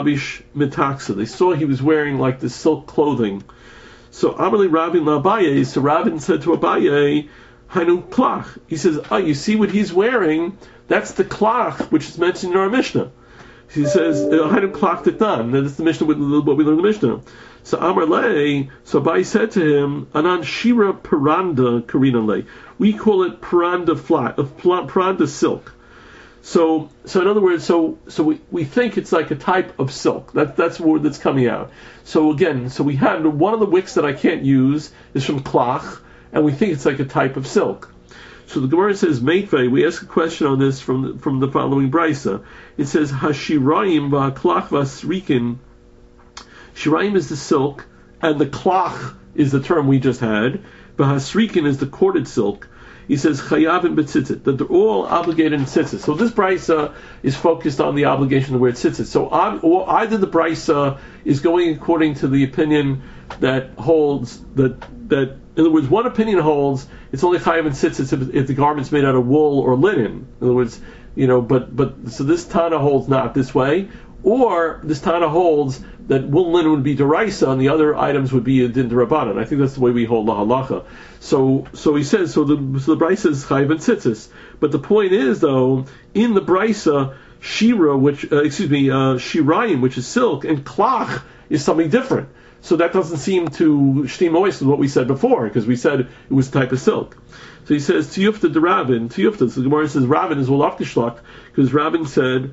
saw he was wearing like this silk clothing. So Amarli Rabin Abaye, so Rabin said to Abaye, Hainu klach. He says, oh, you see what he's wearing? That's the klach which is mentioned in our Mishnah. He says, Hainu klach titan. That's the Mishnah, what we learned in the Mishnah. So Amarle, so Abaye said to him, Anan Shira Paranda Karina Le. We call it Paranda flat, of Paranda silk. So, so in other words, so so we, we think it's like a type of silk. That that's the word that's coming out. So again, so we had one of the wicks that I can't use is from klach, and we think it's like a type of silk. So the Gemara says, Meitvei, we ask a question on this from the, from the following brisa. It says, Hashirayim v'klach v'asrikin. Shirayim is the silk, and the klach is the term we just had. V'hasrikin is the corded silk. He says chayavim b'tzitzit, that they're all obligated in tzitzit. So this brisa is focused on the obligation to wear tzitzit. So either the brisa is going according to the opinion that holds that that in other words, one opinion holds it's only chayav in tzitzit if, if the garment's made out of wool or linen. In other words, you know, but but so this Tana holds not this way, or this Tana holds that wool and linen would be deraisa and the other items would be a din derabanan. I think that's the way we hold la halacha. So, so he says, so the so the brisa is chayiv and tzitzis. But the point is, though, in the brisa, shira, which uh, excuse me, uh, shirayim, which is silk, and klach is something different. So that doesn't seem to shtim ois with what we said before, because we said it was a type of silk. So he says tiyufta de Rabin, tiyufta. So the Gemara says Rabin is wolaf geshlach, because Rabin said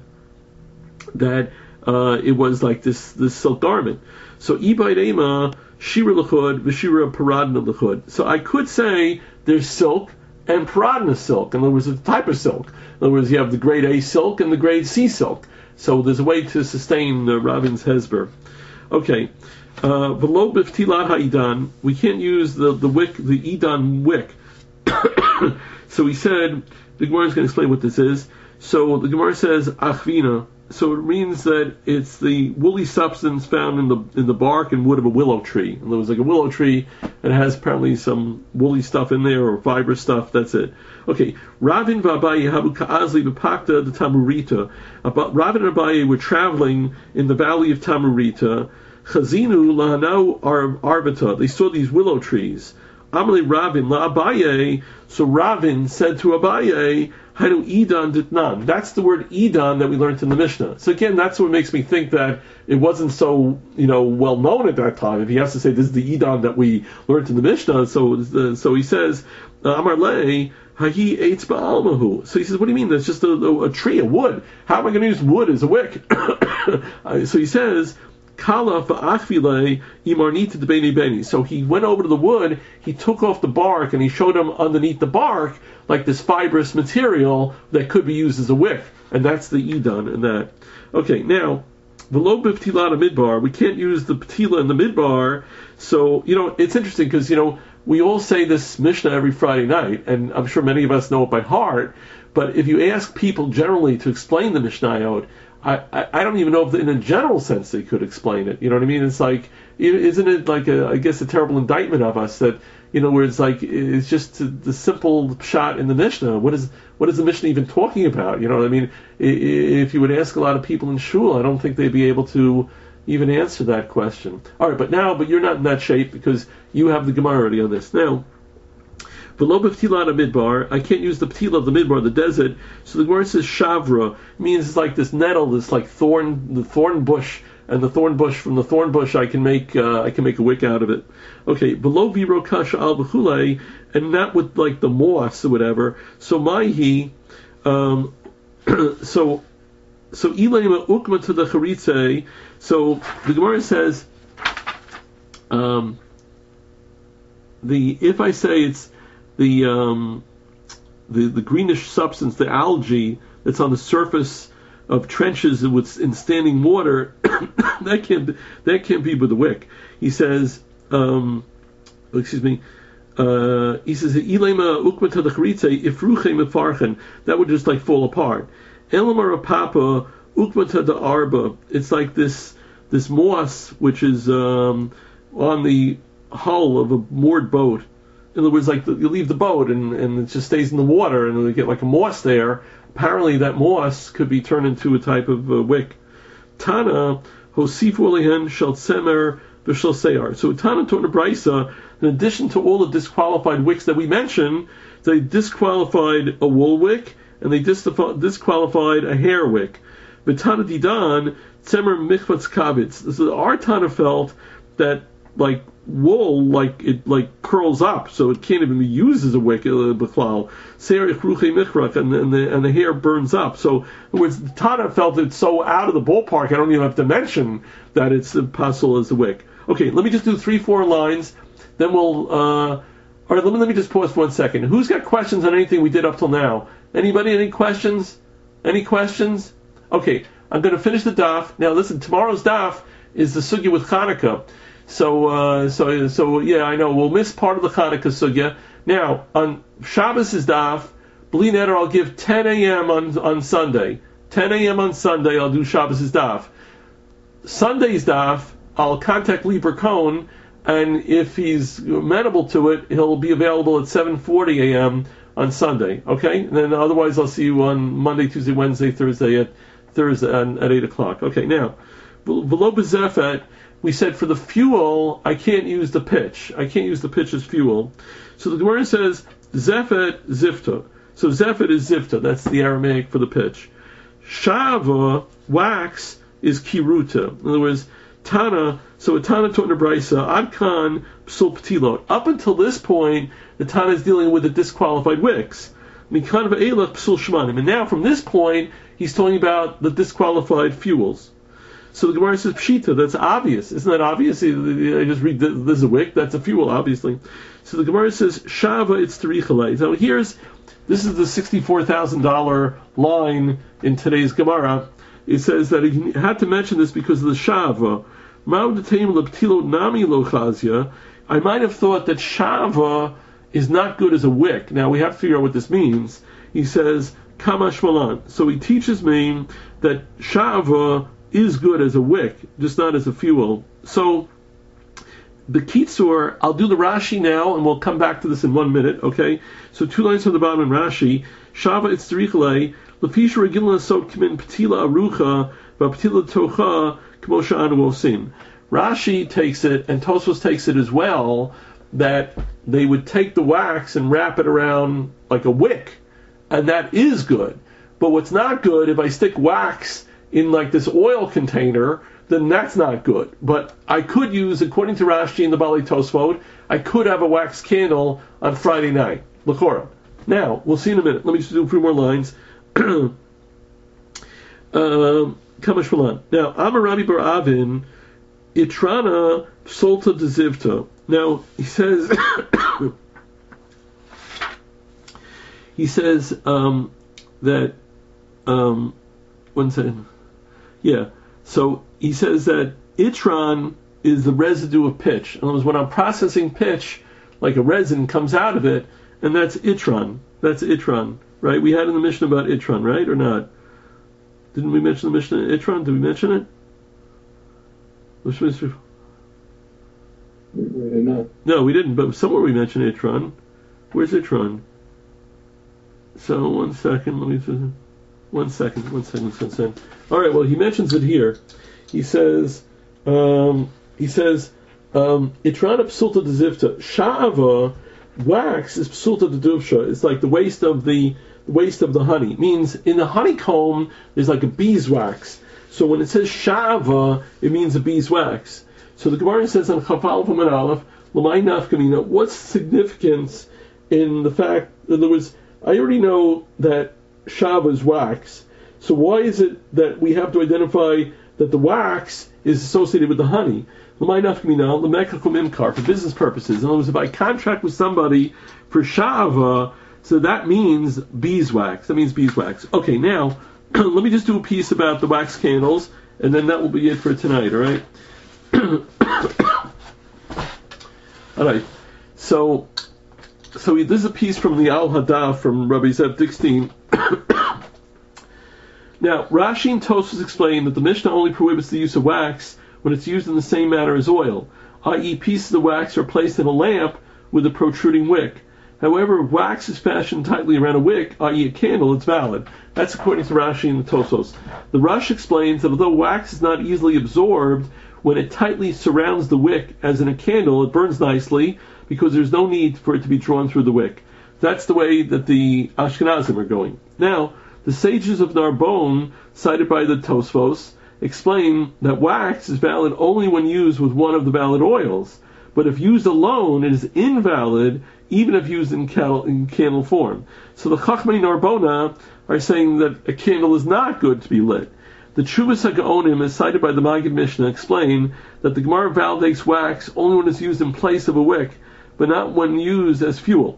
that uh, it was like this this silk garment. So ibayt ema shira l'chud v'shira paradna l'chud. So I could say there's silk and paradna silk. In other words, it's a type of silk. In other words, you have the grade A silk and the grade C silk. So there's a way to sustain the Rabin's hesber. Okay. V'lo b'ftilat ha'idan. We can't use the, the wick, the idan wick. So he said, the Gemara is going to explain what this is. So the Gemara says achvina. So it means that it's the woolly substance found in the in the bark and wood of a willow tree. In other words, like a willow tree, and it has apparently some woolly stuff in there or fiber stuff. That's it. Okay. Ravin v'Abaye habu ka'azli b'pakta the Tamurita. Ravin and Abaye were traveling in the valley of Tamurita. Chazinu lahanau arvita. They saw these willow trees. Amalei Ravin la Abaye. So Ravin said to Abaye, Hanu Idan Ditnan. That's the word Idan that we learned in the Mishnah. So again, that's what makes me think that it wasn't so, you know, well known at that time. If he has to say this is the Idan that we learned in the Mishnah, so so he says, Amar Le, Hahi Eitz Ba'almahu. So he says, what do you mean? That's just a, a, a tree, a wood. How am I going to use wood as a wick? So he says, Kala fa'achvile imarnita de beni beni. So he went over to the wood, he took off the bark, and he showed him underneath the bark like this fibrous material that could be used as a wick, and that's the idan and that. Okay, now v'lo b'ptilat midbar. We can't use the ptila in the midbar. So you know it's interesting because you know we all say this Mishnah every Friday night, and I'm sure many of us know it by heart. But if you ask people generally to explain the Mishnayot, I, I, I don't even know if in a general sense they could explain it. You know what I mean? It's like, isn't it like a, I guess a terrible indictment of us that, you know, where it's like, it's just the simple shot in the Mishnah. What is, what is the Mishnah even talking about? You know what I mean? If you would ask a lot of people in shul, I don't think they'd be able to even answer that question. All right, but now, but you're not in that shape because you have the Gemara already on this. Now, V'lo b'ptila midbar. I can't use the ptila of the midbar, the desert. So the Gemara says shavra. It means it's like this nettle, this like thorn, the thorn bush, and the thorn bush from the thorn bush. I can make uh, I can make a wick out of it. Okay, below viro kasha al b'chulei, and not with like the moss or whatever. So maihi, um, so so ilayma ukma to the charitze. So the Gemara says, um, the if I say it's the um, the the greenish substance, the algae that's on the surface of trenches with in standing water, that can't that can't be with the wick. He says, um, excuse me. Uh, he says, "Ilema ukmata the ifruchem mefarchen." That would just like fall apart. Elamar papa ukmata the arba. It's like this this moss which is um, on the hull of a moored boat. In other words, like the, you leave the boat and, and it just stays in the water, and you get like a moss there. Apparently, that moss could be turned into a type of uh, wick. Tana hosifu alehen shel tzemer v'shel seyar. So Tana taught in Brisa, in addition to all the disqualified wicks that we mentioned, they disqualified a wool wick and they dis- disqualified a hair wick. But Tana didan tzemer michvatz kavitz. So our Tana felt that like wool, like it like curls up, so it can't even be used as a wick. B'chlal seir ichruchei michrach, and and the and the hair burns up. So in other words, Tana felt it's so out of the ballpark. I don't even have to mention that it's possible as a wick. Okay, let me just do three, four lines. Then we'll. Uh, all right, let me let me just pause for one second. Who's got questions on anything we did up till now? Anybody? Any questions? Any questions? Okay, I'm going to finish the daf now. Listen, tomorrow's daf is the sugya with Chanukah. So, uh, so, so, yeah, I know we'll miss part of the Chanukah sugya. Now, on Shabbos' daf, b'li neder, I'll give ten a.m. on on Sunday. ten a.m. on Sunday, I'll do Shabbos' daf. Sunday's daf, I'll contact Lieber Cohn, and if he's amenable to it, he'll be available at seven forty a.m. on Sunday. Okay, and then otherwise, I'll see you on Monday, Tuesday, Wednesday, Thursday at Thursday at, at eight o'clock. Okay, now, below bezefet. We said for the fuel, I can't use the pitch. I can't use the pitch as fuel. So the Gemara says, Zefet Zifta. So Zefet is Zifta. That's the Aramaic for the pitch. Shava, wax, is Kiruta. In other words, Tana, so a Tana taught in Brisa, Adkan, Psul Ptilot. Up until this point, the Tana is dealing with the disqualified wicks. Mikan V'elach Psul Shmanim. And now from this point, he's talking about the disqualified fuels. So the Gemara says pshita. That's obvious, isn't that obvious? I just read this is a wick. That's a fuel, obviously. So the Gemara says shava. It's terichalei. So here's this is the sixty-four thousand dollar line in today's Gemara. It says that he had to mention this because of the shava. I might have thought that shava is not good as a wick. Now we have to figure out what this means. He says kama shmalan. So he teaches me that shava is good as a wick, just not as a fuel. So, the Kitzur, I'll do the Rashi now, and we'll come back to this in one minute, okay? So, two lines from the bottom in Rashi. Shava itzrichle, lefish regilna sot kmin petila arucha, v'petila tocha, kmo sha'anu osim. Rashi takes it, and Tosfos takes it as well, that they would take the wax and wrap it around like a wick, and that is good. But what's not good, if I stick wax in like this oil container, then that's not good. But I could use, according to Rashi and the Bali Tosfot, I could have a wax candle on Friday night, l'chora. Now, we'll see in a minute. Let me just do a few more lines. um, Kamashmalan. Now, Amar Rabbi Bar Avin, Itrana Psolta de Zivta. Now, he says, he says um, that, um, one second. Yeah, so he says that Itran is the residue of pitch. In other words, when I'm processing pitch, like a resin comes out of it, and that's Itran. That's Itran, right? We had in the Mishnah about Itran, right, or not? Didn't we mention the Mishnah Itran? Did we mention it? Which Mishnah? No. No, we didn't, but somewhere we mentioned Itran. Where's Itran? So, one second, let me... One second, one second, one second. All right, well, he mentions it here. He says, um, he says, um, Itrana psulta de zivta. Sha'ava, wax is psulta de duvsha. It's like the waste of the, the waste of the honey. It means in the honeycomb, there's like a beeswax. So when it says sha'ava, it means a beeswax. So the Gemara says on Chafal Vaman Aleph, L'may nafkamina, what's the significance in the fact that there was, I already know that Shava is wax. So why is it that we have to identify that the wax is associated with the honey? For business purposes. In other words, if I contract with somebody for Shava, so that means beeswax. That means beeswax. Okay, now, let me just do a piece about the wax candles, and then that will be it for tonight, alright? Alright, so... So this is a piece from the Al Hadaf from Rabbi Zev Dickstein. Now, Rashi and Tosfos explain that the Mishnah only prohibits the use of wax when it's used in the same manner as oil, that is, pieces of wax are placed in a lamp with a protruding wick. However, if wax is fashioned tightly around a wick, that is a candle, it's valid. That's according to Rashi and the Tosfos. The Rush explains that although wax is not easily absorbed, when it tightly surrounds the wick, as in a candle, it burns nicely, because there's no need for it to be drawn through the wick. That's the way that the Ashkenazim are going. Now, the sages of Narbonne, cited by the Tosfos, explain that wax is valid only when used with one of the valid oils, but if used alone, it is invalid even if used in candle, in candle form. So the Chachmei Narbona are saying that a candle is not good to be lit. The Chuvas HaGaonim, as cited by the Maggid Mishnah, explain that the Gemara validates wax only when it's used in place of a wick, but not when used as fuel.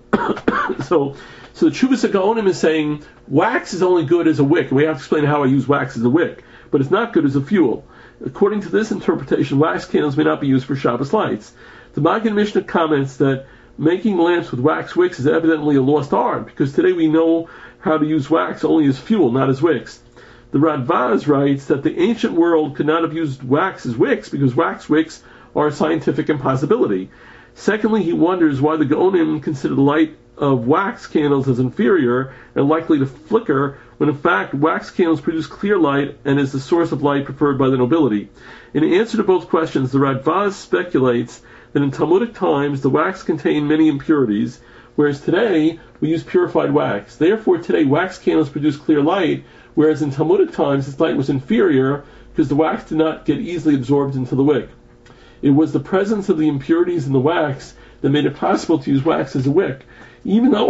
so, so the Chuvas HaGaonim is saying wax is only good as a wick. We have to explain how I use wax as a wick, but it's not good as a fuel. According to this interpretation, wax candles may not be used for Shabbos lights. The Maggid Mishnah comments that making lamps with wax wicks is evidently a lost art, because today we know how to use wax only as fuel, not as wicks. The Radvaz writes that the ancient world could not have used wax as wicks because wax wicks are a scientific impossibility. Secondly, he wonders why the Gaonim consider the light of wax candles as inferior and likely to flicker, when in fact wax candles produce clear light and is the source of light preferred by the nobility. In answer to both questions, the Radvaz speculates that in Talmudic times the wax contained many impurities, whereas today we use purified wax. Therefore, today wax candles produce clear light, whereas in Talmudic times this light was inferior because the wax did not get easily absorbed into the wick. It was the presence of the impurities in the wax that made it possible to use wax as a wick. Even though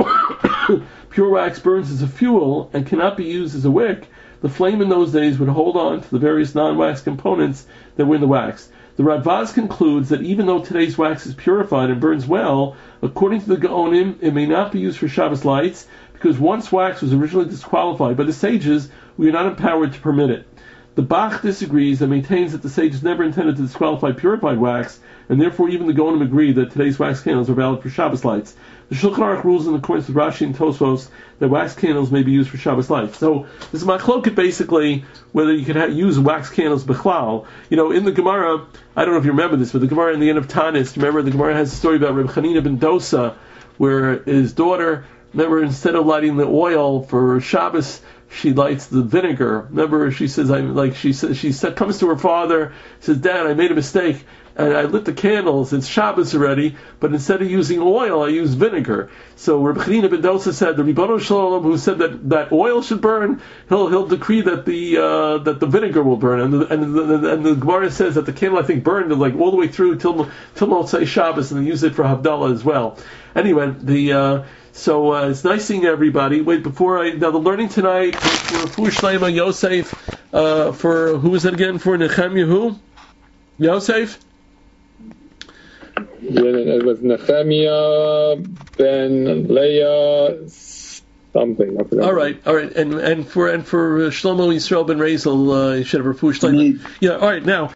pure wax burns as a fuel and cannot be used as a wick, the flame in those days would hold on to the various non-wax components that were in the wax. The Radvaz concludes that even though today's wax is purified and burns well, according to the Gaonim, it may not be used for Shabbos lights, because once wax was originally disqualified by the sages, we are not empowered to permit it. The Bach disagrees and maintains that the sages never intended to disqualify purified wax, and therefore even the Gaonim agree that today's wax candles are valid for Shabbos lights. The Shulchan Aruch rules in accordance with Rashi and Tosfos that wax candles may be used for Shabbos lights. So this is machloket basically whether you can ha- use wax candles b'chlal. You know, in the Gemara, I don't know if you remember this, but the Gemara in the end of Tanis, remember the Gemara has a story about Reb Chanina ben Dosa, where his daughter, remember, instead of lighting the oil for Shabbos, she lights the vinegar. Remember, she says, "I'm like." She says, she said, comes to her father, says, "Dad, I made a mistake. and I lit the candles. It's Shabbos already, but instead of using oil, I used vinegar. So Rabbi Chanina ben Dosa said the Ribono Shel Olam, who said that, that oil should burn, he'll he'll decree that the uh, that the vinegar will burn, and the, and the, and the Gemara says that the candle I think burned like all the way through till till Motzei Shabbos, and then use it for Havdalah as well. Anyway, the uh, so uh, it's nice seeing everybody. Wait, before I now the learning tonight for Fu Shleima Yosef, uh, for who is it again? For Nehemiah who? Yosef. Yeah, it was Nehemiah ben Leah something. I forgot. All right, all right, and and for and for Shlomo Yisrael ben Rezel, uh, you should have a Fu Shleima. Yeah, all right, now.